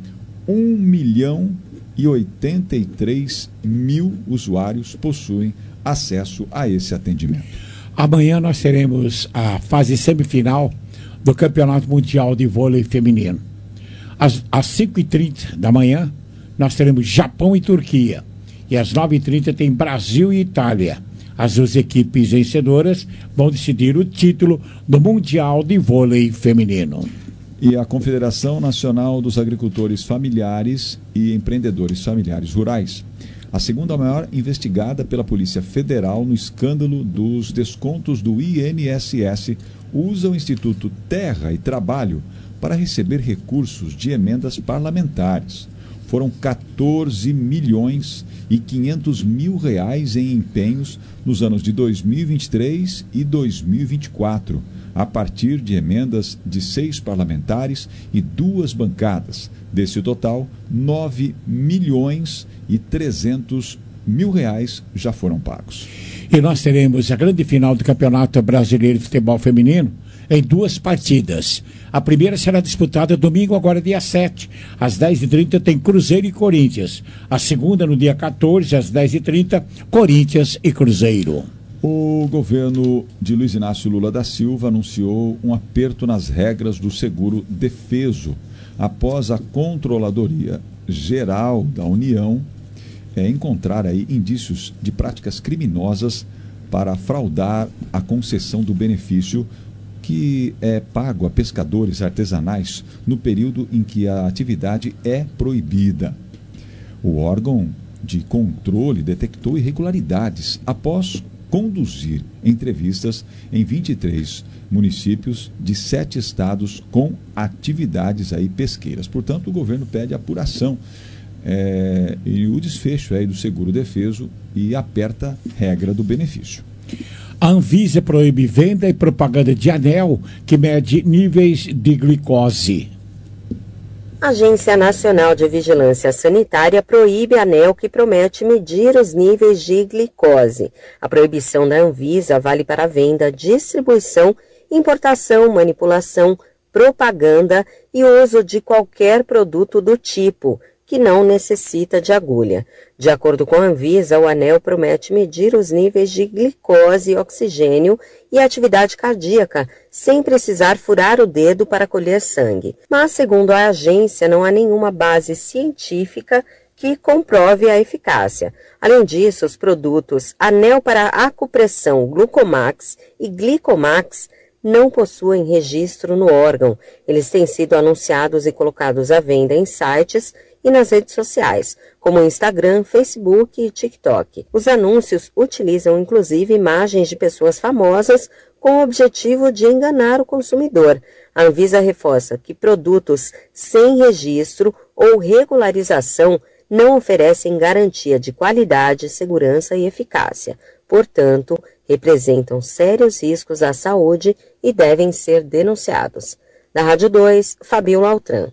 Speaker 17: 1.083.000 usuários possuem acesso a esse atendimento.
Speaker 4: Amanhã nós teremos a fase semifinal do Campeonato Mundial de Vôlei Feminino. Às 5h30 da manhã, nós teremos Japão e Turquia. E às 9h30 tem Brasil e Itália. As duas equipes vencedoras vão decidir o título do Mundial de Vôlei Feminino.
Speaker 17: E a Confederação Nacional dos Agricultores Familiares e Empreendedores Familiares Rurais, a segunda maior investigada pela Polícia Federal no escândalo dos descontos do INSS, usa o Instituto Terra e Trabalho para receber recursos de emendas parlamentares. Foram 14 milhões e 500 mil reais em empenhos nos anos de 2023 e 2024, a partir de emendas de 6 parlamentares e 2 bancadas. Desse total, 9 milhões e 300 mil reais já foram pagos.
Speaker 4: E nós teremos a grande final do Campeonato Brasileiro de Futebol Feminino em 2 partidas. A primeira será disputada domingo, agora dia 7. Às 10h30 tem Cruzeiro e Corinthians. A segunda, no dia 14, às 10h30, Corinthians e Cruzeiro.
Speaker 17: O governo de Luiz Inácio Lula da Silva anunciou um aperto nas regras do seguro defeso após a Controladoria Geral da União encontrar aí indícios de práticas criminosas para fraudar a concessão do benefício que é pago a pescadores artesanais no período em que a atividade é proibida. O órgão de controle detectou irregularidades após conduzir entrevistas em 23 municípios de 7 estados com atividades aí pesqueiras. Portanto, o governo pede apuração e o desfecho aí do seguro defeso e aperta a regra do benefício.
Speaker 4: A Anvisa proíbe venda e propaganda de anel que mede níveis de glicose.
Speaker 21: A Agência Nacional de Vigilância Sanitária proíbe anel que promete medir os níveis de glicose. A proibição da Anvisa vale para venda, distribuição, importação, manipulação, propaganda e uso de qualquer produto do tipo, que não necessita de agulha. De acordo com a Anvisa, o anel promete medir os níveis de glicose, oxigênio e atividade cardíaca, sem precisar furar o dedo para colher sangue. Mas, segundo a agência, não há nenhuma base científica que comprove a eficácia. Além disso, os produtos anel para acupressão Glucomax e Glicomax não possuem registro no órgão. Eles têm sido anunciados e colocados à venda em sites e nas redes sociais, como Instagram, Facebook e TikTok. Os anúncios utilizam inclusive imagens de pessoas famosas com o objetivo de enganar o consumidor. A Anvisa reforça que produtos sem registro ou regularização não oferecem garantia de qualidade, segurança e eficácia. Portanto, representam sérios riscos à saúde e devem ser denunciados. Da Rádio 2, Fabiola Altran.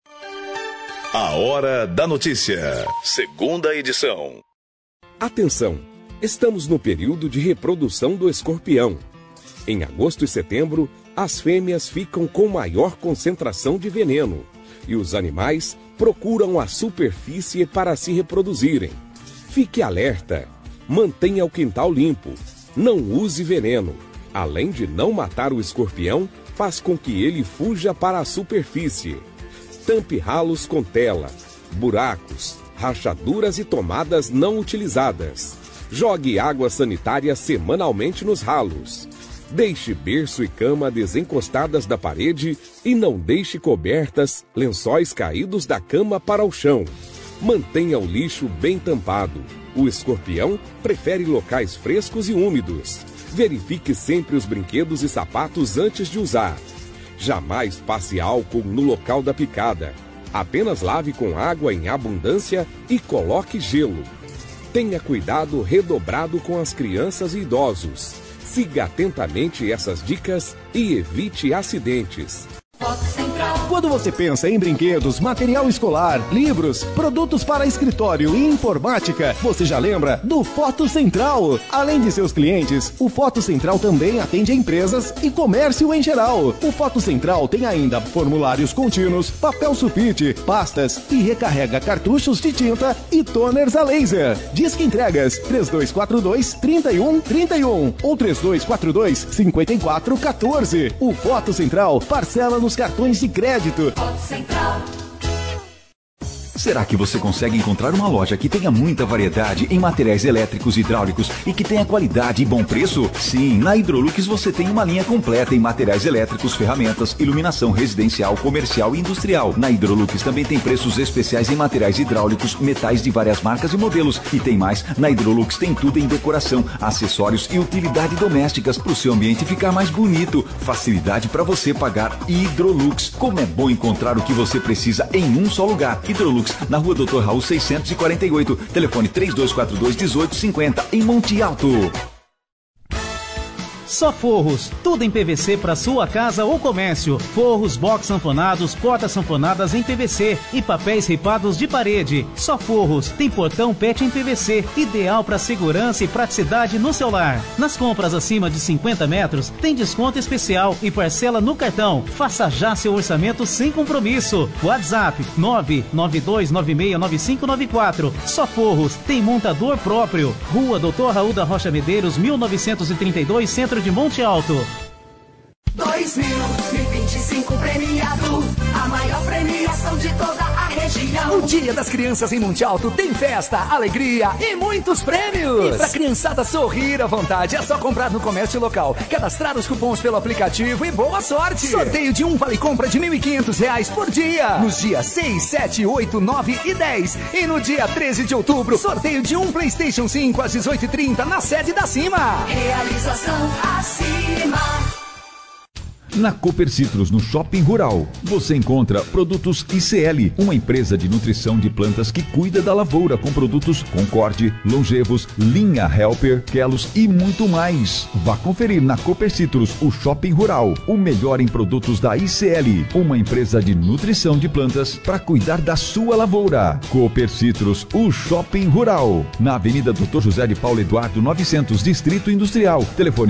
Speaker 1: A Hora da Notícia, segunda edição.
Speaker 13: Atenção! Estamos no período de reprodução do escorpião. Em agosto e setembro, as fêmeas ficam com maior concentração de veneno e os animais procuram a superfície para se reproduzirem. Fique alerta! Mantenha o quintal limpo. Não use veneno. Além de não matar o escorpião, faz com que ele fuja para a superfície. Tampe ralos com tela, buracos, rachaduras e tomadas não utilizadas. Jogue água sanitária semanalmente nos ralos. Deixe berço e cama desencostadas da parede e não deixe cobertas, lençóis caídos da cama para o chão. Mantenha o lixo bem tampado. O escorpião prefere locais frescos e úmidos. Verifique sempre os brinquedos e sapatos antes de usar. Jamais passe álcool no local da picada. Apenas lave com água em abundância e coloque gelo. Tenha cuidado redobrado com as crianças e idosos. Siga atentamente essas dicas e evite acidentes.
Speaker 6: Foto Central.
Speaker 18: Quando você pensa em brinquedos, material escolar, livros, produtos para escritório e informática, você já lembra do Foto Central. Além de seus clientes, o Foto Central também atende a empresas e comércio em geral. O Foto Central tem ainda formulários contínuos, papel sulfite, pastas e recarrega cartuchos de tinta e toners a laser. Disque entregas 3242-3131 ou 3242-5414. O Foto Central parcela nos cartões de crédito.
Speaker 6: Foto Central.
Speaker 14: Será que você consegue encontrar uma loja que tenha muita variedade em materiais elétricos e hidráulicos e que tenha qualidade e bom preço? Sim, na Hidrolux você tem uma linha completa em materiais elétricos, ferramentas, iluminação residencial, comercial e industrial. Na Hidrolux também tem preços especiais em materiais hidráulicos, metais de várias marcas e modelos. E tem mais, na Hidrolux tem tudo em decoração, acessórios e utilidade domésticas para o seu ambiente ficar mais bonito. Facilidade para você pagar. Hidrolux. Como é bom encontrar o que você precisa em um só lugar. Hidrolux, na Rua Dr. Raul 648, telefone 3242-1850, em Monte Alto.
Speaker 19: Só Forros, tudo em PVC para sua casa ou comércio. Forros, box sanfonados, portas sanfonadas em PVC e papéis ripados de parede. Só Forros, tem portão PET em PVC, ideal para segurança e praticidade no seu lar. Nas compras acima de 50 metros, tem desconto especial e parcela no cartão. Faça já seu orçamento sem compromisso. WhatsApp 992969594. Só Forros, tem montador próprio. Rua Dr. Raul da Rocha Medeiros, 1932, Centro de Monte Alto.
Speaker 6: 2025 premiado, a maior premiação de toda a região.
Speaker 8: O Dia das Crianças em Monte Alto tem festa, alegria e muitos prêmios. E pra criançada sorrir à vontade, é só comprar no comércio local, cadastrar os cupons pelo aplicativo e boa sorte. Sorteio de um vale-compra de R$ 1.500 por dia, nos dias 6, 7, 8, 9 e 10. E no dia 13 de outubro, sorteio de um PlayStation 5 às 18h30 na sede da Cima.
Speaker 6: Realização acima.
Speaker 5: Na Cooper Citrus, no Shopping Rural, você encontra produtos ICL, uma empresa de nutrição de plantas que cuida da lavoura com produtos Concorde, Longevos, Linha Helper, Kelos e muito mais. Vá conferir na Cooper Citrus, o Shopping Rural, o melhor em produtos da ICL, uma empresa de nutrição de plantas para cuidar da sua lavoura. Cooper Citrus, o Shopping Rural, na Avenida Dr. José de Paulo Eduardo 900, Distrito Industrial. Telefone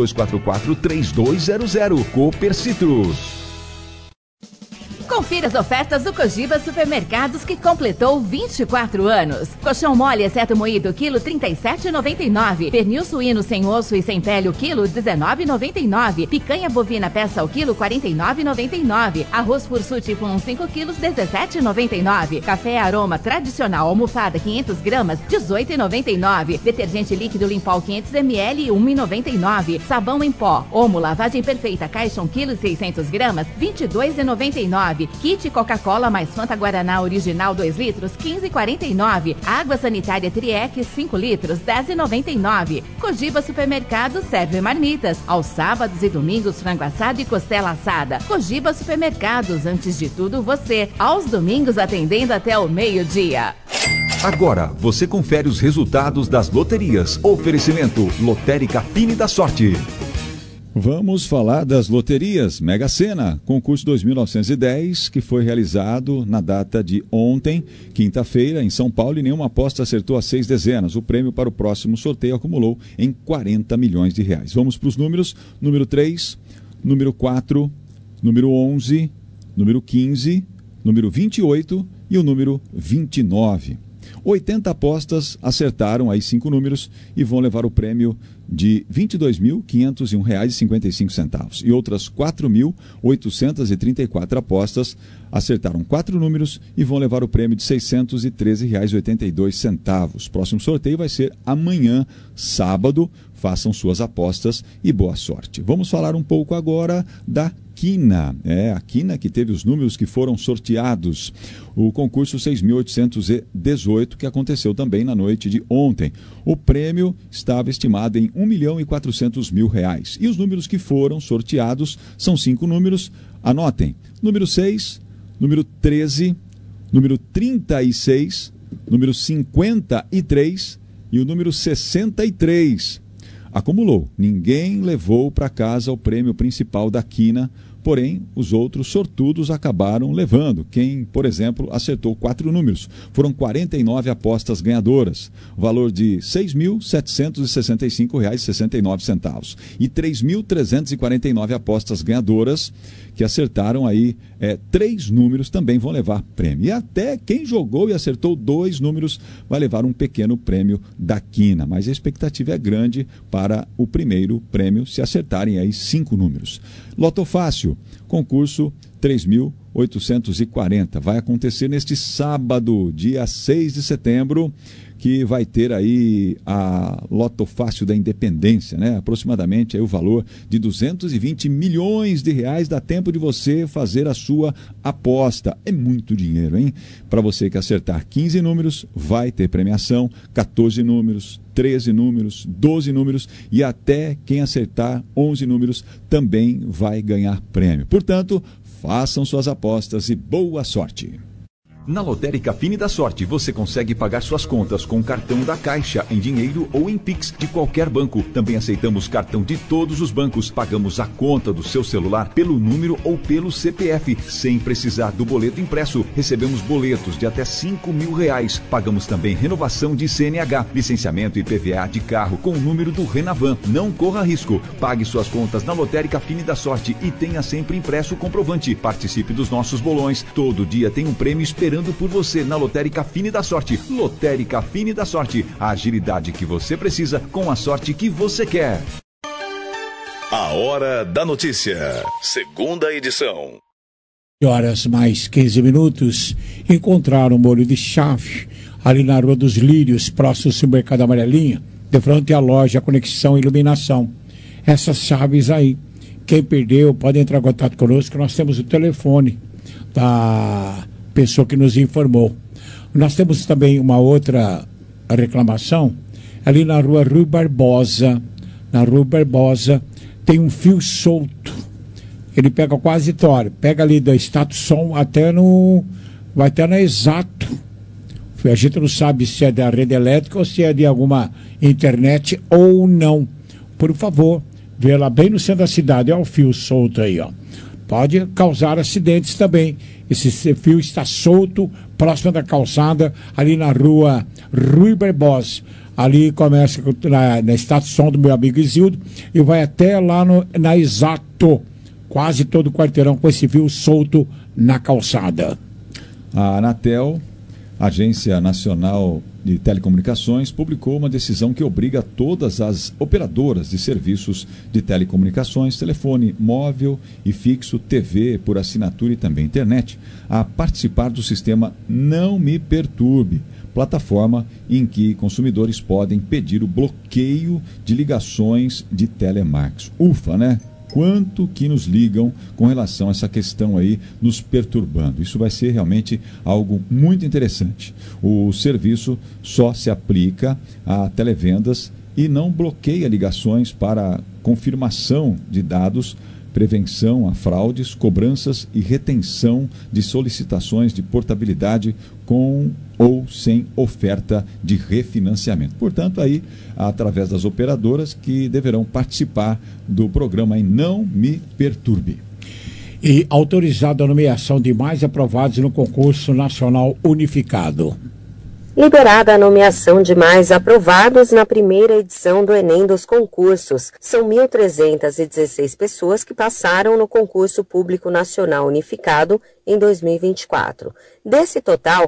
Speaker 5: 3244-3200. Cooper Citrus.
Speaker 23: Confira as ofertas do Cogiba Supermercados, que completou 24 anos. Colchão mole exceto moído, quilo R$ 37,99. Pernil suíno sem osso e sem pele, o quilo R$ 19,99. Picanha bovina peça ao quilo R$ 49,99. Arroz fursu tipo 1, 5 quilos, R$ 17,99. Café aroma tradicional almofada 500 gramas, R$ 18,99. Detergente líquido Limpol 500 ml, R$ 1,99. Sabão em pó, Omo lavagem perfeita, caixa 1 kg 600 gramas, R$ 22,99. Kit Coca-Cola mais Fanta Guaraná Original 2 litros, R$ 15,49. Água sanitária Triex 5 litros, R$ 10,99. Cogiba Supermercado serve marmitas. Aos sábados e domingos, frango assado e costela assada. Cogiba Supermercados, antes de tudo você. Aos domingos, atendendo até o meio-dia.
Speaker 5: Agora, você confere os resultados das loterias. Oferecimento Lotérica Fine da Sorte.
Speaker 17: Vamos falar das loterias Mega Sena, concurso 2910, que foi realizado na data de ontem, quinta-feira, em São Paulo, e nenhuma aposta acertou as 6 dezenas. O prêmio para o próximo sorteio acumulou em R$40 milhões. Vamos para os números: número 3, número 4, número 11, número 15, número 28 e o número 29. 80 apostas acertaram aí 5 números e vão levar o prêmio de R$ 22.501,55. E outras 4.834 apostas acertaram 4 números e vão levar o prêmio de R$ 613,82. Próximo sorteio vai ser amanhã, sábado. Façam suas apostas e boa sorte. Vamos falar um pouco agora da Quina. A Quina que teve os números que foram sorteados. O concurso 6.818, que aconteceu também na noite de ontem. O prêmio estava estimado em R$1.400.000. E os números que foram sorteados são 5 números. Anotem: número 6, número 13, número 36, número 53 e o número 63. Acumulou. Ninguém levou para casa o prêmio principal da Quina Porém, os outros sortudos acabaram levando. Quem, por exemplo, acertou 4 números. Foram 49 apostas ganhadoras. O valor de R$ 6.765,69. E 3.349 apostas ganhadoras que acertaram aí 3 números também vão levar prêmio. E até quem jogou e acertou 2 números vai levar um pequeno prêmio da quina. Mas a expectativa é grande para o primeiro prêmio se acertarem aí 5 números. Loto Fácil, concurso 3.840. Vai acontecer neste sábado, dia 6 de setembro, que vai ter aí a Loto Fácil da Independência, né? Aproximadamente aí o valor de 220 milhões de reais. Dá tempo de você fazer a sua aposta. É muito dinheiro, hein? Para você que acertar 15 números, vai ter premiação, 14 números, 13 números, 12 números e até quem acertar 11 números também vai ganhar prêmio. Portanto, façam suas apostas e boa sorte!
Speaker 14: Na Lotérica Fine da Sorte, você consegue pagar suas contas com cartão da Caixa, em dinheiro ou em Pix de qualquer banco. Também aceitamos cartão de todos os bancos. Pagamos a conta do seu celular pelo número ou pelo CPF, sem precisar do boleto impresso. Recebemos boletos de até R$5.000. Pagamos também renovação de CNH, licenciamento e PVA de carro com o número do Renavan. Não corra risco. Pague suas contas na Lotérica Fine da Sorte e tenha sempre impresso o comprovante. Participe dos nossos bolões. Todo dia tem um prêmio esperando por você na Lotérica Fine da Sorte. Lotérica Fine da Sorte. A agilidade que você precisa com a sorte que você quer.
Speaker 1: A Hora da Notícia. Segunda edição.
Speaker 4: Horas mais 15 minutos. Encontraram um molho de chave ali na Rua dos Lírios, próximo ao supermercado Amarelinha, de frente à loja Conexão Iluminação. Essas chaves aí, quem perdeu pode entrar em contato conosco. Nós temos o telefone da pessoa que nos informou. Nós temos também uma outra reclamação ali na Rua Rui Barbosa. Na Rua Barbosa tem um fio solto. Ele pega quase tora. Pega ali da Status Som até no... vai até na Exato. A gente não sabe se é da rede elétrica ou se é de alguma internet ou não. Por favor, vê lá bem no centro da cidade. Olha o fio solto aí, ó. Pode causar acidentes também. Esse fio está solto, próximo da calçada, ali na Rua Rui Barbosa. Ali começa na estação do meu amigo Isildo e vai até lá na Exato. Quase todo o quarteirão com esse fio solto na calçada.
Speaker 17: A Anatel, Agência Nacional de Telecomunicações, publicou uma decisão que obriga todas as operadoras de serviços de telecomunicações, telefone móvel e fixo, TV por assinatura e também internet, a participar do sistema Não Me Perturbe, plataforma em que consumidores podem pedir o bloqueio de ligações de telemarketing. Ufa, né? Quanto que nos ligam com relação a essa questão aí nos perturbando. Isso vai ser realmente algo muito interessante. O serviço só se aplica a televendas e não bloqueia ligações para confirmação de dados, prevenção a fraudes, cobranças e retenção de solicitações de portabilidade com ou sem oferta de refinanciamento. Portanto, aí, através das operadoras que deverão participar do programa Não Me Perturbe.
Speaker 4: E autorizada a nomeação de mais aprovados no concurso nacional unificado.
Speaker 21: Liberada a nomeação de mais aprovados na primeira edição do Enem dos concursos. São 1.316 pessoas que passaram no concurso público nacional unificado em 2024. Desse total,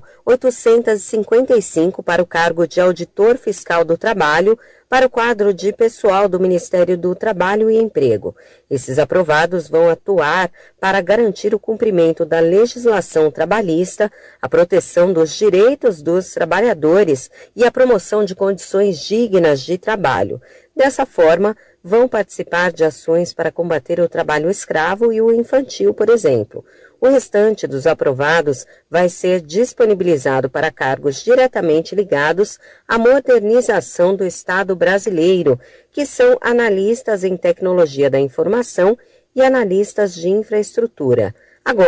Speaker 21: 855 para o cargo de auditor fiscal do trabalho, para o quadro de pessoal do Ministério do Trabalho e Emprego. Esses aprovados vão atuar para garantir o cumprimento da legislação trabalhista, a proteção dos direitos dos trabalhadores e a promoção de condições dignas de trabalho. Dessa forma, vão participar de ações para combater o trabalho escravo e o infantil, por exemplo. O restante dos aprovados vai ser disponibilizado para cargos diretamente ligados à modernização do Estado brasileiro, que são analistas em tecnologia da informação e analistas de infraestrutura. Agora,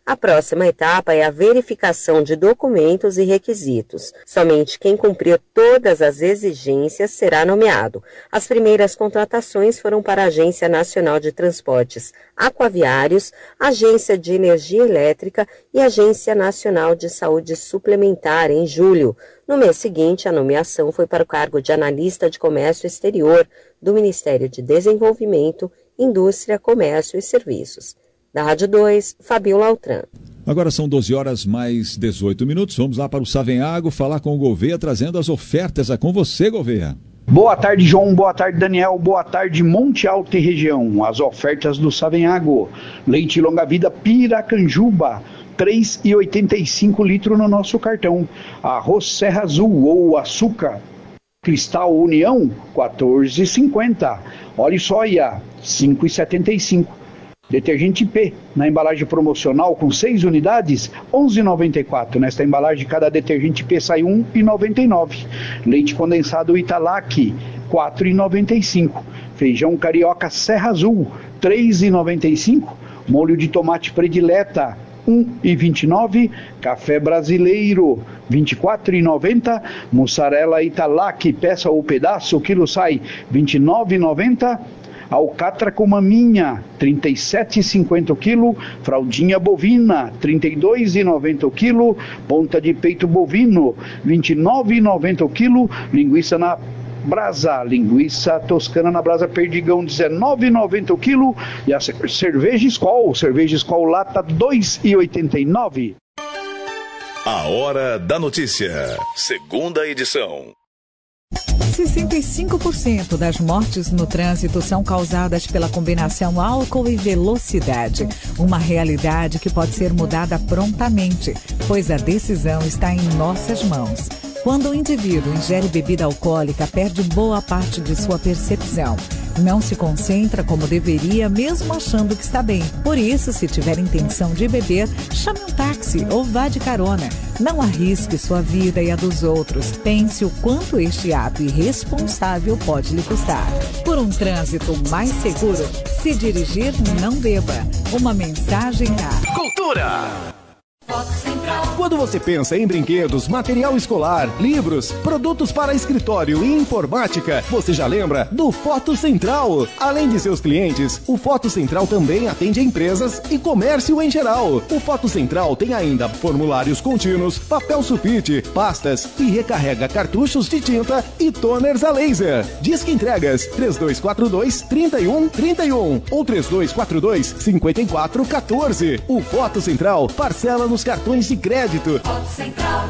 Speaker 21: A próxima etapa é a verificação de documentos e requisitos. Somente quem cumprir todas as exigências será nomeado. As primeiras contratações foram para a Agência Nacional de Transportes Aquaviários, Agência de Energia Elétrica e Agência Nacional de Saúde Suplementar em julho. No mês seguinte, a nomeação foi para o cargo de analista de comércio exterior do Ministério de Desenvolvimento, Indústria, Comércio e Serviços. Da Rádio 2, Fabiola Altran.
Speaker 17: Agora são 12 horas mais 18 minutos. Vamos lá para o Savenhago falar com o Gouveia, trazendo as ofertas. É com você, Gouveia.
Speaker 3: Boa tarde, João. Boa tarde, Daniel. Boa tarde, Monte Alto e região. As ofertas do Savenhago. Leite longa-vida Piracanjuba, 3,85 litros no nosso cartão. Arroz Serra Azul ou açúcar Cristal União, 14,50. Óleo soia, 5,75. Detergente P, na embalagem promocional com 6 unidades, 11,94. Nesta embalagem, cada detergente P sai 1,99. Leite condensado Italac, 4,95. Feijão carioca Serra Azul, 3,95. Molho de tomate predileta, 1,29. Café brasileiro, 24,90. Mussarela Italac, peça ou pedaço, o quilo sai 29,90. Alcatra com maminha, 37,50 o quilo. Fraldinha bovina, 32,90 o quilo. Ponta de peito bovino, 29,90 o quilo. Linguiça na brasa, linguiça toscana na brasa Perdigão, 19,90 o quilo. E a cerveja Skol lata, 2,89.
Speaker 1: A Hora da Notícia, segunda edição.
Speaker 7: 65% das mortes no trânsito são causadas pela combinação álcool e velocidade. Uma realidade que pode ser mudada prontamente, pois a decisão está em nossas mãos. Quando o indivíduo ingere bebida alcoólica, perde boa parte de sua percepção. Não se concentra como deveria, mesmo achando que está bem. Por isso, se tiver intenção de beber, chame um táxi ou vá de carona. Não arrisque sua vida e a dos outros. Pense o quanto este ato irresponsável pode lhe custar. Por um trânsito mais seguro, se dirigir, não beba. Uma mensagem da
Speaker 18: Cultura. Quando você pensa em brinquedos, material escolar, livros, produtos para escritório e informática, você já lembra do Foto Central. Além de seus clientes, o Foto Central também atende empresas e comércio em geral. O Foto Central tem ainda formulários contínuos, papel sulfite, pastas e recarrega cartuchos de tinta e toners a laser. Disque entregas 3242-3131 ou 3242-5414. O Foto Central parcela nos cartões de crédito.
Speaker 22: Central.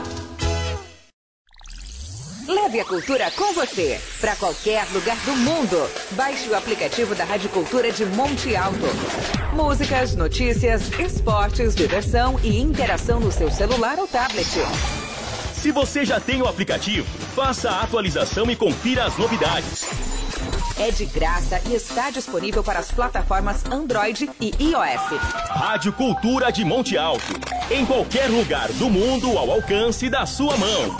Speaker 22: Leve a cultura com você para qualquer lugar do mundo. Baixe o aplicativo da Rádio Cultura de Monte Alto. Músicas, notícias, esportes, diversão e interação no seu celular ou tablet.
Speaker 16: Se você já tem o aplicativo, faça a atualização e confira as novidades.
Speaker 22: É de graça e está disponível para as plataformas Android e iOS.
Speaker 16: Rádio Cultura de Monte Alto. Em qualquer lugar do mundo ao alcance da sua mão.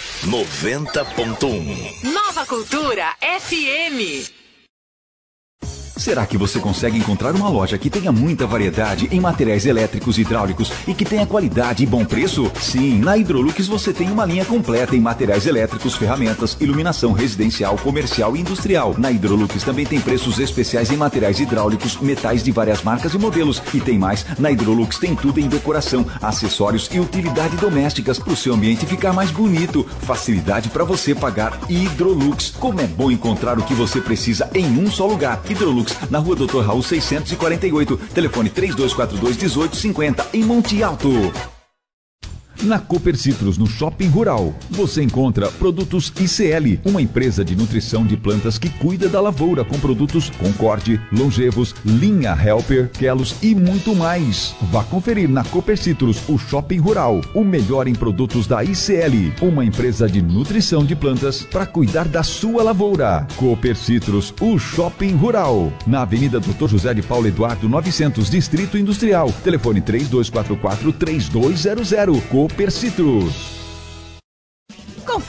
Speaker 1: 90.1
Speaker 22: Nova Cultura FM.
Speaker 14: Será que você consegue encontrar uma loja que tenha muita variedade em materiais elétricos e hidráulicos e que tenha qualidade e bom preço? Sim, na Hidrolux você tem uma linha completa em materiais elétricos, ferramentas, iluminação residencial, comercial e industrial. Na Hidrolux também tem preços especiais em materiais hidráulicos, metais de várias marcas e modelos. E tem mais, na Hidrolux tem tudo em decoração, acessórios e utilidade domésticas para o seu ambiente ficar mais bonito. Facilidade para você pagar. Hidrolux. Como é bom encontrar o que você precisa em um só lugar. Hidrolux, na Rua Dr. Raul 648, telefone 3242-1850, em Monte Alto.
Speaker 5: Na Cooper Citrus, no Shopping Rural, você encontra produtos ICL, uma empresa de nutrição de plantas que cuida da lavoura com produtos Concorde, Longevos, Linha Helper, Kelos e muito mais. Vá conferir na Cooper Citrus, o Shopping Rural, o melhor em produtos da ICL, uma empresa de nutrição de plantas para cuidar da sua lavoura. Cooper Citrus, o Shopping Rural, na Avenida Dr. José de Paulo Eduardo 900, Distrito Industrial, telefone 3244-3200. Cooper Citrus.
Speaker 22: Confira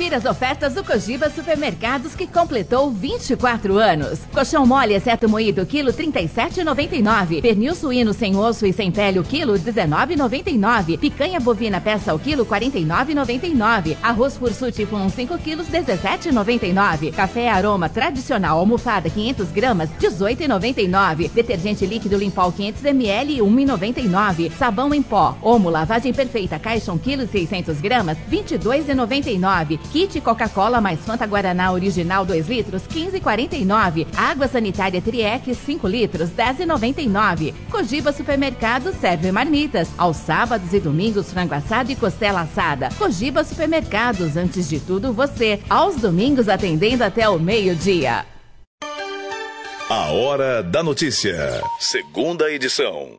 Speaker 23: Confira as ofertas do Cogiba Supermercados que completou 24 anos. Colchão mole exceto moído, quilo 37,99. Pernil suíno sem osso e sem pele, o quilo 19,99. Picanha bovina peça ao quilo 49,99. Arroz Fursuti com 5 quilos 17,99. Café Aroma tradicional almofada 500 gramas 18,99. Detergente líquido Limpol 500 ml 1,99. Sabão em pó Omo lavagem perfeita caixa 1 kg 600 gramas 22,99. Kit Coca-Cola mais Fanta Guaraná original 2 litros 15,49. Água sanitária Triex 5 litros 10,99. Cogiba Supermercado serve marmitas. Aos sábados e domingos frango assado e costela assada. Cogiba Supermercados, antes de tudo você. Aos domingos atendendo até o meio-dia.
Speaker 1: A Hora da Notícia. Segunda edição.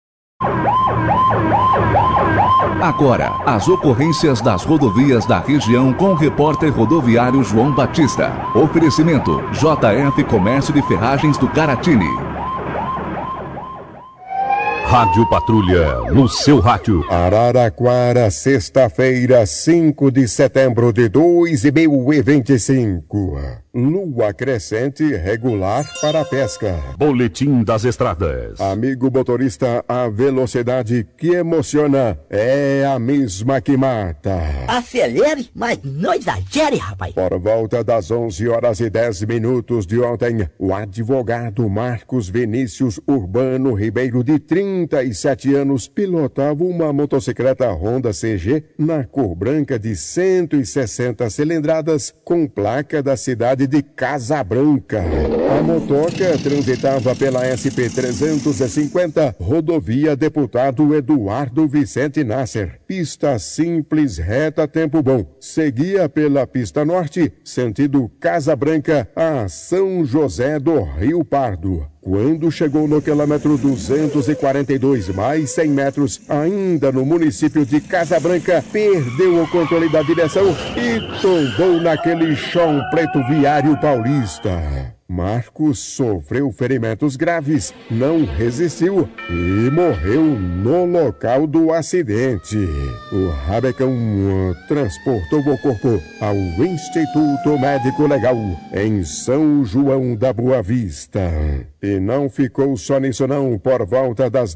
Speaker 12: Agora, as ocorrências das rodovias da região com o repórter rodoviário João Batista. Oferecimento: JF Comércio de Ferragens do Caratini.
Speaker 15: Rádio Patrulha, no seu rádio.
Speaker 20: Araraquara, sexta-feira, 5 de setembro de 2025. Lua crescente regular para a pesca.
Speaker 15: Boletim das estradas.
Speaker 20: Amigo motorista, a velocidade que emociona é a mesma que mata.
Speaker 24: Acelere, mas não exagere, rapaz.
Speaker 20: Por volta das 11h10 de ontem, o advogado Marcos Vinícius Urbano Ribeiro, de 37 anos, pilotava uma motocicleta Honda CG na cor branca de 160 cilindradas com placa da cidade de Casabranca. A motoca transitava pela SP-350, rodovia Deputado Eduardo Vicente Nasser. Pista simples, reta, tempo bom. Seguia pela pista norte, sentido Casabranca a São José do Rio Pardo. Quando chegou no quilômetro 242, mais 100 metros, ainda no município de Casabranca, perdeu o controle da direção e tombou naquele chão preto viário paulista. Marcos sofreu ferimentos graves, não resistiu e morreu no local do acidente. O rabecão transportou o corpo ao Instituto Médico Legal em São João da Boa Vista. E não ficou só nisso não. Por volta das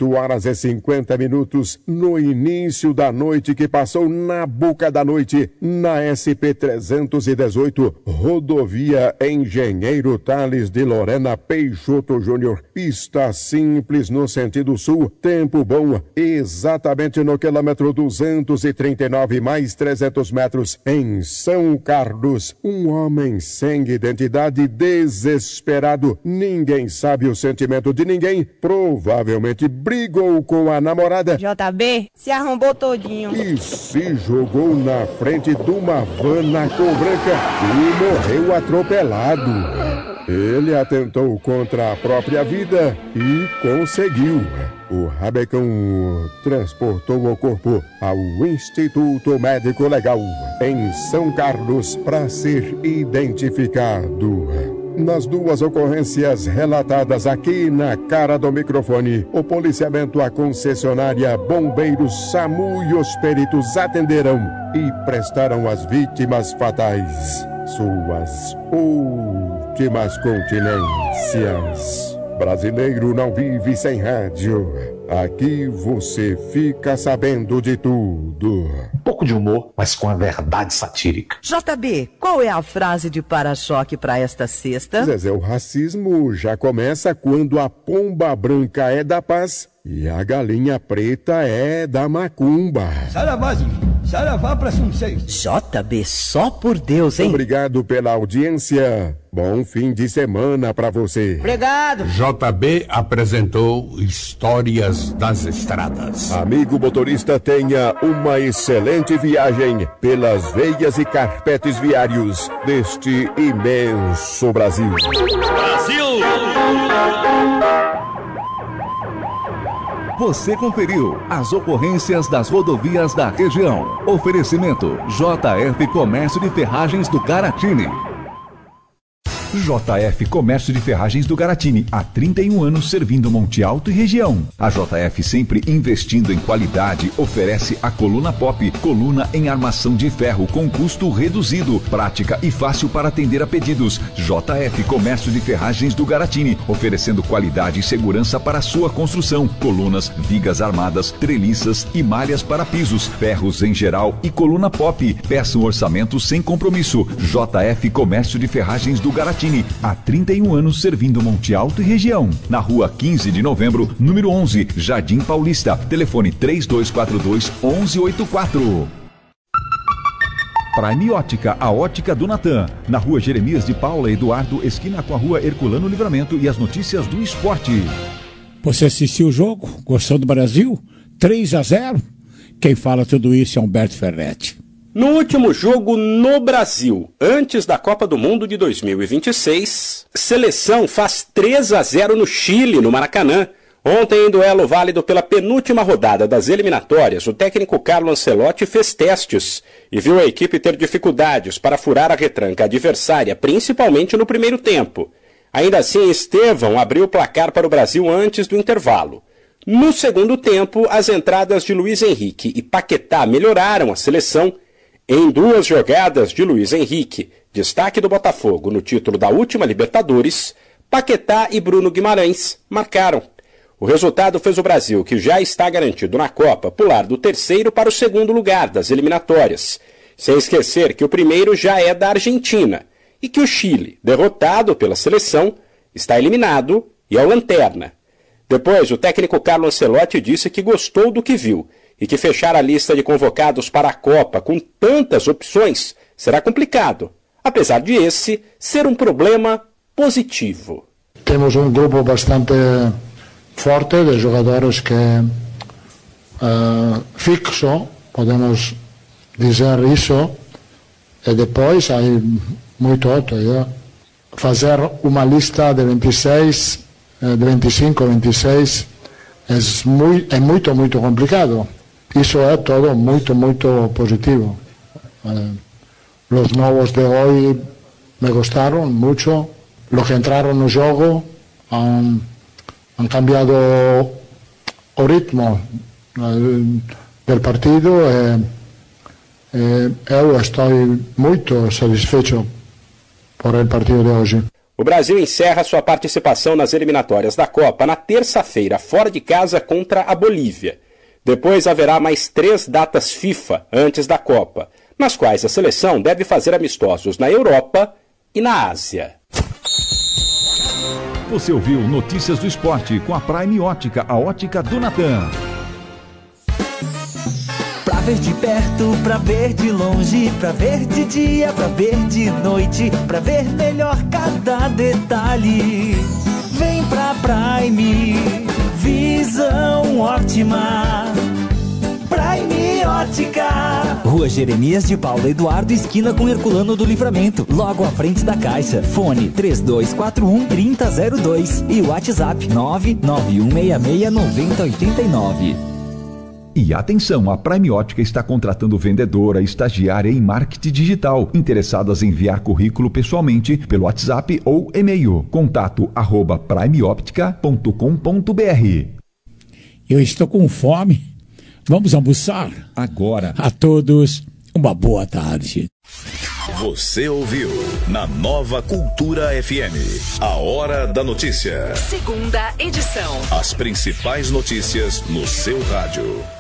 Speaker 20: 18h50, no início da noite que passou na boca da noite, na SP-318, rodovia Engenheiro Tales de Lorena Peixoto Júnior, pista simples no sentido sul, tempo bom, exatamente no quilômetro 239 mais 300 metros, em São Carlos. Um homem sem identidade, desesperado, ninguém sabe o sentimento de ninguém, provavelmente brigou com a namorada.
Speaker 10: JB se arrombou todinho
Speaker 20: E se jogou na frente de uma van na cor branca e morreu atropelado. Ele atentou contra a própria vida e conseguiu. O rabecão transportou o corpo ao Instituto Médico Legal em São Carlos para ser identificado. Nas duas ocorrências relatadas aqui na cara do microfone, o policiamento, a concessionária, bombeiros, SAMU e os peritos atenderam e prestaram às vítimas fatais suas últimas continências. Brasileiro não vive sem rádio. Aqui você fica sabendo de tudo.
Speaker 25: Pouco de humor, mas com a verdade satírica.
Speaker 10: JB, qual é a frase de para-choque para esta sexta?
Speaker 20: Zezé, o racismo já começa quando a pomba branca é da paz e a galinha preta é da macumba.
Speaker 10: Saravá, saravá pra JB, só por Deus, hein?
Speaker 20: Obrigado pela audiência. Bom fim de semana pra você.
Speaker 10: Obrigado.
Speaker 26: JB apresentou Histórias das Estradas.
Speaker 20: Amigo motorista, tenha uma excelente viagem pelas veias e carpetes viários deste imenso Brasil.
Speaker 16: Brasil!
Speaker 12: Você conferiu as ocorrências das rodovias da região. Oferecimento: JF Comércio de Ferragens do Caratini.
Speaker 5: JF Comércio de Ferragens do Garatini, há 31 anos servindo Monte Alto e região. A JF, sempre investindo em qualidade, oferece a Coluna Pop, coluna em armação de ferro com custo reduzido, prática e fácil para atender a pedidos. JF Comércio de Ferragens do Garatini, oferecendo qualidade e segurança para a sua construção. Colunas, vigas armadas, treliças e malhas para pisos, ferros em geral e Coluna Pop. Peça um orçamento sem compromisso. JF Comércio de Ferragens do Garatini, há 31 anos servindo Monte Alto e região. Na rua 15 de novembro, número 11, Jardim Paulista. Telefone 3242-1184. Prime Ótica, a ótica do Natan. Na rua Jeremias de Paula Eduardo, esquina com a rua Herculano Livramento, e as notícias do esporte.
Speaker 4: Você assistiu o jogo? Gostou do Brasil? 3-0? Quem fala tudo isso é Humberto Ferretti.
Speaker 2: No último jogo no Brasil, antes da Copa do Mundo de 2026, seleção faz 3-0 no Chile, no Maracanã. Ontem, em duelo válido pela penúltima rodada das eliminatórias, o técnico Carlo Ancelotti fez testes e viu a equipe ter dificuldades para furar a retranca adversária, principalmente no primeiro tempo. Ainda assim, Estevão abriu o placar para o Brasil antes do intervalo. No segundo tempo, as entradas de Luiz Henrique e Paquetá melhoraram a seleção. Em 2 jogadas de Luiz Henrique, destaque do Botafogo no título da última Libertadores, Paquetá e Bruno Guimarães marcaram. O resultado fez o Brasil, que já está garantido na Copa, pular do 3º para o 2º lugar das eliminatórias. Sem esquecer que o primeiro já é da Argentina e que o Chile, derrotado pela seleção, está eliminado e é o lanterna. Depois, o técnico Carlo Ancelotti disse que gostou do que viu e que fechar a lista de convocados para a Copa com tantas opções será complicado, apesar de esse ser um problema positivo.
Speaker 8: Temos um grupo bastante forte de jogadores que fixo, podemos dizer isso, e depois há muito outro. Fazer uma lista de 26, de 25, 26 é muito complicado. Isso é todo muito positivo. Os novos de hoje me gostaram muito, os que entraram no jogo han cambiado o ritmo del partido e eu estou muito satisfeito por el partido de hoje.
Speaker 2: O Brasil encerra sua participação nas eliminatórias da Copa na terça-feira, fora de casa contra a Bolívia. Depois haverá mais 3 datas FIFA antes da Copa, nas quais a seleção deve fazer amistosos na Europa e na Ásia.
Speaker 5: Você ouviu Notícias do Esporte com a Prime Ótica, a ótica do Natan.
Speaker 10: Pra ver de perto, pra ver de longe, pra ver de dia, pra ver de noite, pra ver melhor cada detalhe. Vem pra Prime, visão ótima. Prime Ótica. Rua Jeremias de Paula Eduardo, esquina com Herculano do Livramento, logo à frente da Caixa. Fone 3241-3002 e WhatsApp 991669089.
Speaker 5: E atenção, a Prime Ótica está contratando vendedora, estagiária em marketing digital, interessadas em enviar currículo pessoalmente pelo WhatsApp ou e-mail. contato@primeoptica.com.br.
Speaker 4: Eu estou com fome. Vamos almoçar?
Speaker 17: Agora.
Speaker 4: A todos, uma boa tarde.
Speaker 1: Você ouviu na Nova Cultura FM, a Hora da Notícia.
Speaker 22: Segunda edição.
Speaker 1: As principais notícias no seu rádio.